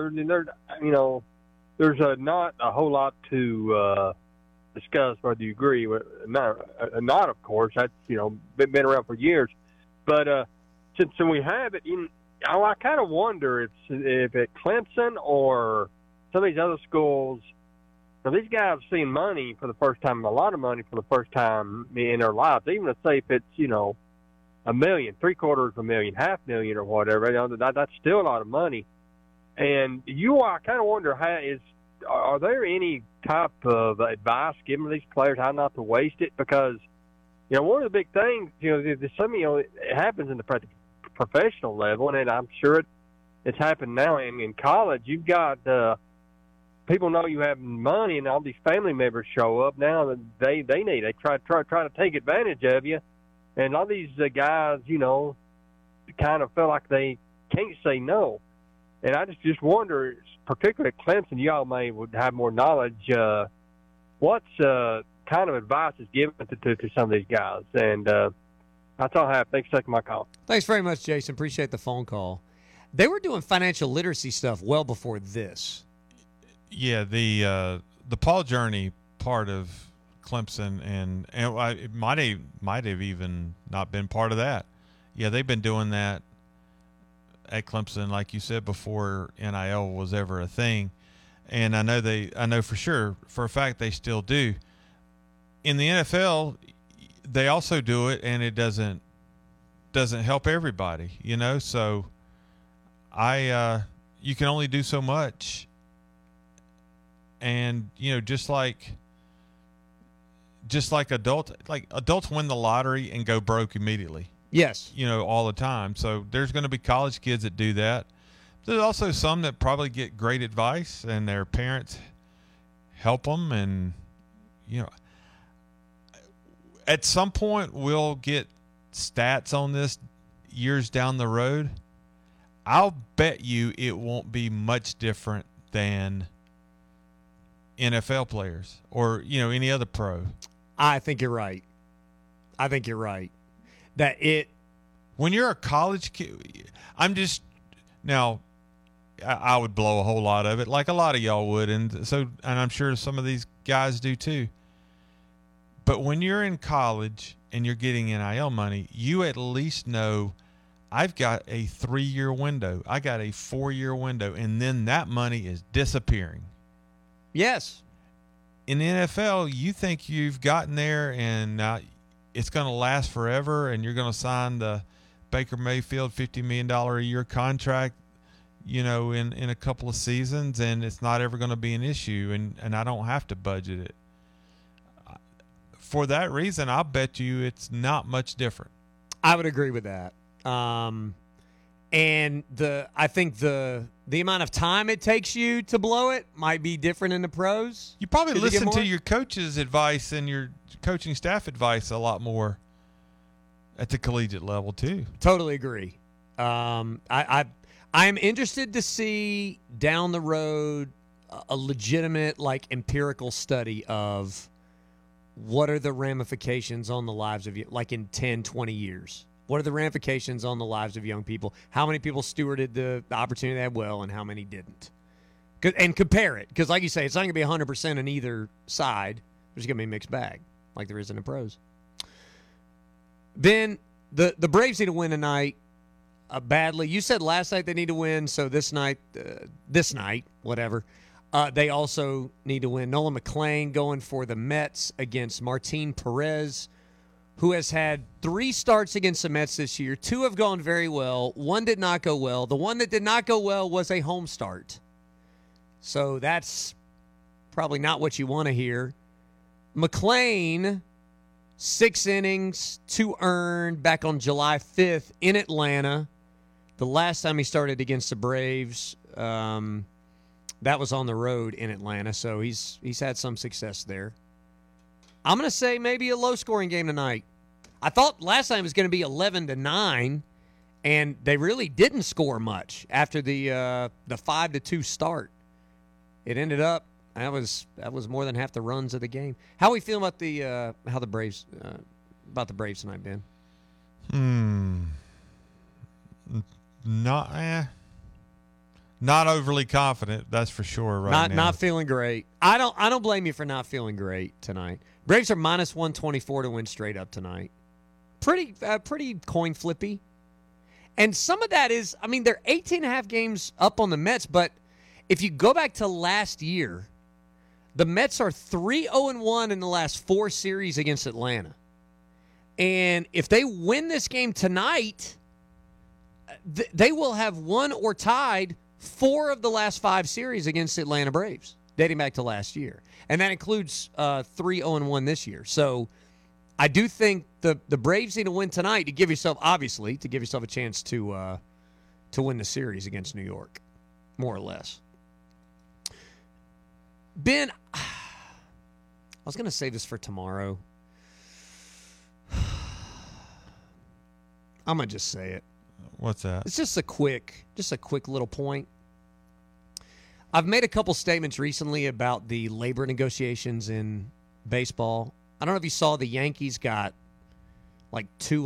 There's not a whole lot to discuss whether you agree with not. Of course, that's been around for years. But since we have it, I kind of wonder if at Clemson or some of these other schools. So these guys have seen money for the first time, a lot of money for the first time in their lives. Even to say if it's, $1 million, $750,000, $500,000 or whatever, that's still a lot of money. And I kind of wonder, are there any type of advice given to these players how not to waste it? Because, one of the big things, it happens in the professional level, and I'm sure it's happened now in college. You've got people know you have money, and all these family members show up now that they try to take advantage of you, and all these guys kind of feel like they can't say no, and I just wonder, particularly at Clemson, y'all would have more knowledge. What's kind of advice is given to some of these guys, and that's all I have. Thanks for taking my call. Thanks very much, Jason. Appreciate the phone call. They were doing financial literacy stuff well before this. Yeah, the Paul Journey part of Clemson, and it might have even not been part of that. Yeah, they've been doing that at Clemson, like you said, before NIL was ever a thing. And I know for a fact they still do. In the NFL, they also do it, and it doesn't help everybody, So you can only do so much. And just like adults win the lottery and go broke immediately. Yes. All the time. So there's going to be college kids that do that. There's also some that probably get great advice and their parents help them. And at some point we'll get stats on this years down the road. I'll bet you it won't be much different than NFL players or any other pro. I think you're right. When you're a college kid, I would blow a whole lot of it, like a lot of y'all would, and I'm sure some of these guys do too. But when you're in college and you're getting NIL money, you at least know I've got a 3-year window, I got a 4-year window, and then that money is disappearing. Yes. In the NFL, you think you've gotten there and it's going to last forever, and you're going to sign the Baker Mayfield $50 million a year contract, in a couple of seasons, and it's not ever going to be an issue, and I don't have to budget it. For that reason, I'll bet you it's not much different. I would agree with that. And I think the amount of time it takes you to blow it might be different in the pros. You probably listen to your coach's advice and your coaching staff advice a lot more at the collegiate level too. Totally agree. I'm interested to see down the road a legitimate, empirical study of what are the ramifications on the lives of you, in 10, 20 years. What are the ramifications on the lives of young people? How many people stewarded the opportunity they had well, and how many didn't? And compare it, because like you say, it's not going to be 100% on either side. There's going to be a mixed bag, like there is in the pros. Ben, the Braves need to win tonight badly. You said last night they need to win, so this night, whatever. They also need to win. Nolan McClain going for the Mets against Martin Perez, who has had 3 starts against the Mets this year. 2 have gone very well. 1 did not go well. The one that did not go well was a home start. So that's probably not what you want to hear. McClain, 6 innings, 2 earned back on July 5th in Atlanta. The last time he started against the Braves, that was on the road in Atlanta, so he's had some success there. I'm going to say maybe a low-scoring game tonight. I thought last time it was going to be 11-9, and they really didn't score much after the 5-2 start. It ended up that was more than half the runs of the game. How are we feeling about the Braves tonight, Ben? Not overly confident, that's for sure. Now, not feeling great. I don't blame you for not feeling great tonight. Braves are minus 124 to win straight up tonight. Pretty coin flippy. And some of that is, they're 18.5 games up on the Mets, but if you go back to last year, the Mets are 3-0-1 in the last 4 series against Atlanta. And if they win this game tonight, they will have won or tied 4 of the last 5 series against the Atlanta Braves, dating back to last year. And that includes 3-0-1 this year. So I do think the Braves need to win tonight to give yourself a chance to win the series against New York, more or less. Ben, I was going to save this for tomorrow. I'm going to just say it. What's that? It's just a quick little point. I've made a couple statements recently about the labor negotiations in baseball. I don't know if you saw the Yankees got like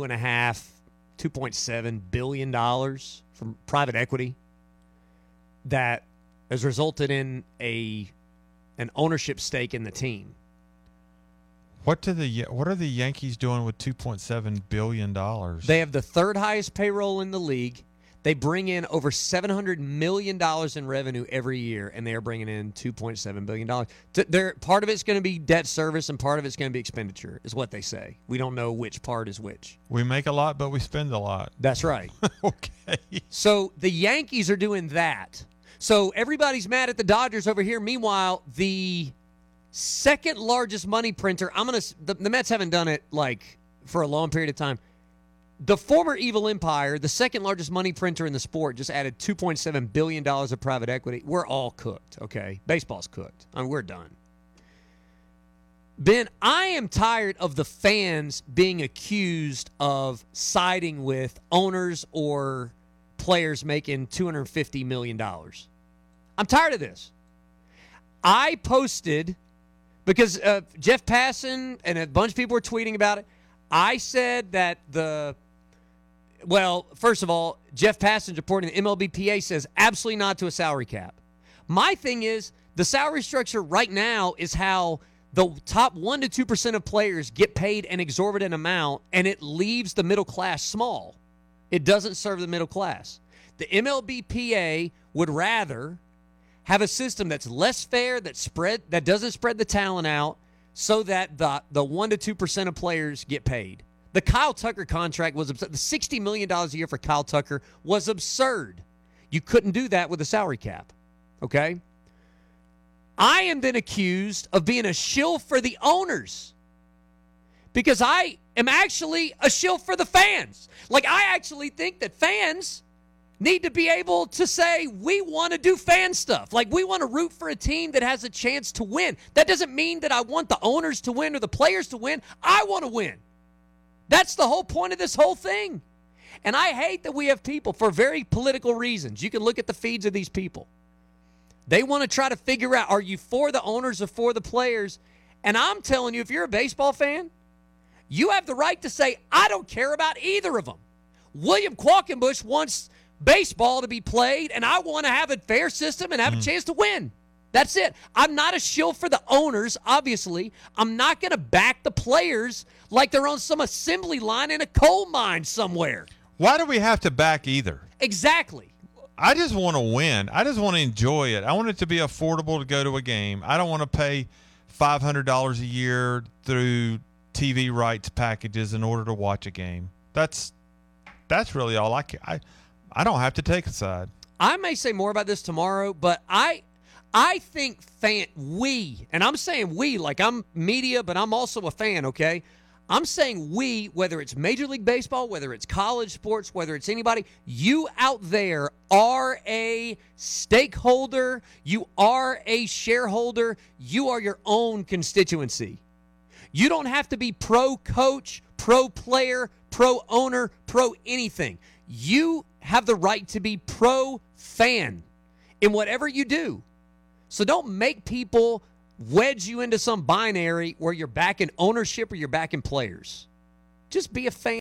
$2.7 billion from private equity that has resulted in an ownership stake in the team. What are the Yankees doing with $2.7 billion? They have the 3rd highest payroll in the league. They bring in over $700 million in revenue every year, and they are bringing in $2.7 billion. Part of it's going to be debt service, and part of it's going to be expenditure, is what they say. We don't know which part is which. We make a lot, but we spend a lot. That's right. Okay. So the Yankees are doing that. So everybody's mad at the Dodgers over here. Meanwhile, the second largest money printer, the Mets haven't done it like for a long period of time. The former Evil Empire, the second largest money printer in the sport, just added $2.7 billion of private equity. We're all cooked, okay? Baseball's cooked. We're done. Ben, I am tired of the fans being accused of siding with owners or players making $250 million. I'm tired of this. I posted, because Jeff Passan and a bunch of people were tweeting about it, I said that first of all, Jeff Passan's reporting the MLBPA says absolutely not to a salary cap. My thing is, the salary structure right now is how the top 1% to 2% of players get paid an exorbitant amount, and it leaves the middle class small. It doesn't serve the middle class. The MLBPA would rather have a system that's less fair, that doesn't spread the talent out, so that the 1% to 2% of players get paid. The Kyle Tucker contract was absurd. The $60 million a year for Kyle Tucker was absurd. You couldn't do that with a salary cap, okay? I am then accused of being a shill for the owners because I am actually a shill for the fans. Like, I actually think that fans need to be able to say, we want to do fan stuff. Like, we want to root for a team that has a chance to win. That doesn't mean that I want the owners to win or the players to win. I want to win. That's the whole point of this whole thing. And I hate that we have people for very political reasons. You can look at the feeds of these people. They want to try to figure out, are you for the owners or for the players? And I'm telling you, if you're a baseball fan, you have the right to say, I don't care about either of them. William Qualkenbush wants baseball to be played, and I want to have a fair system and have a chance to win. That's it. I'm not a shill for the owners, obviously. I'm not going to back the players like they're on some assembly line in a coal mine somewhere. Why do we have to back either? Exactly. I just want to win. I just want to enjoy it. I want it to be affordable to go to a game. I don't want to pay $500 a year through TV rights packages in order to watch a game. That's really all I don't have to take a side. I may say more about this tomorrow, but I think and I'm saying we, like I'm media, but I'm also a fan, okay? I'm saying we, whether it's Major League Baseball, whether it's college sports, whether it's anybody, you out there are a stakeholder, you are a shareholder, you are your own constituency. You don't have to be pro-coach, pro-player, pro-owner, pro-anything. You have the right to be pro-fan in whatever you do. So don't make people wedge you into some binary where you're backing ownership or you're backing players. Just be a fan.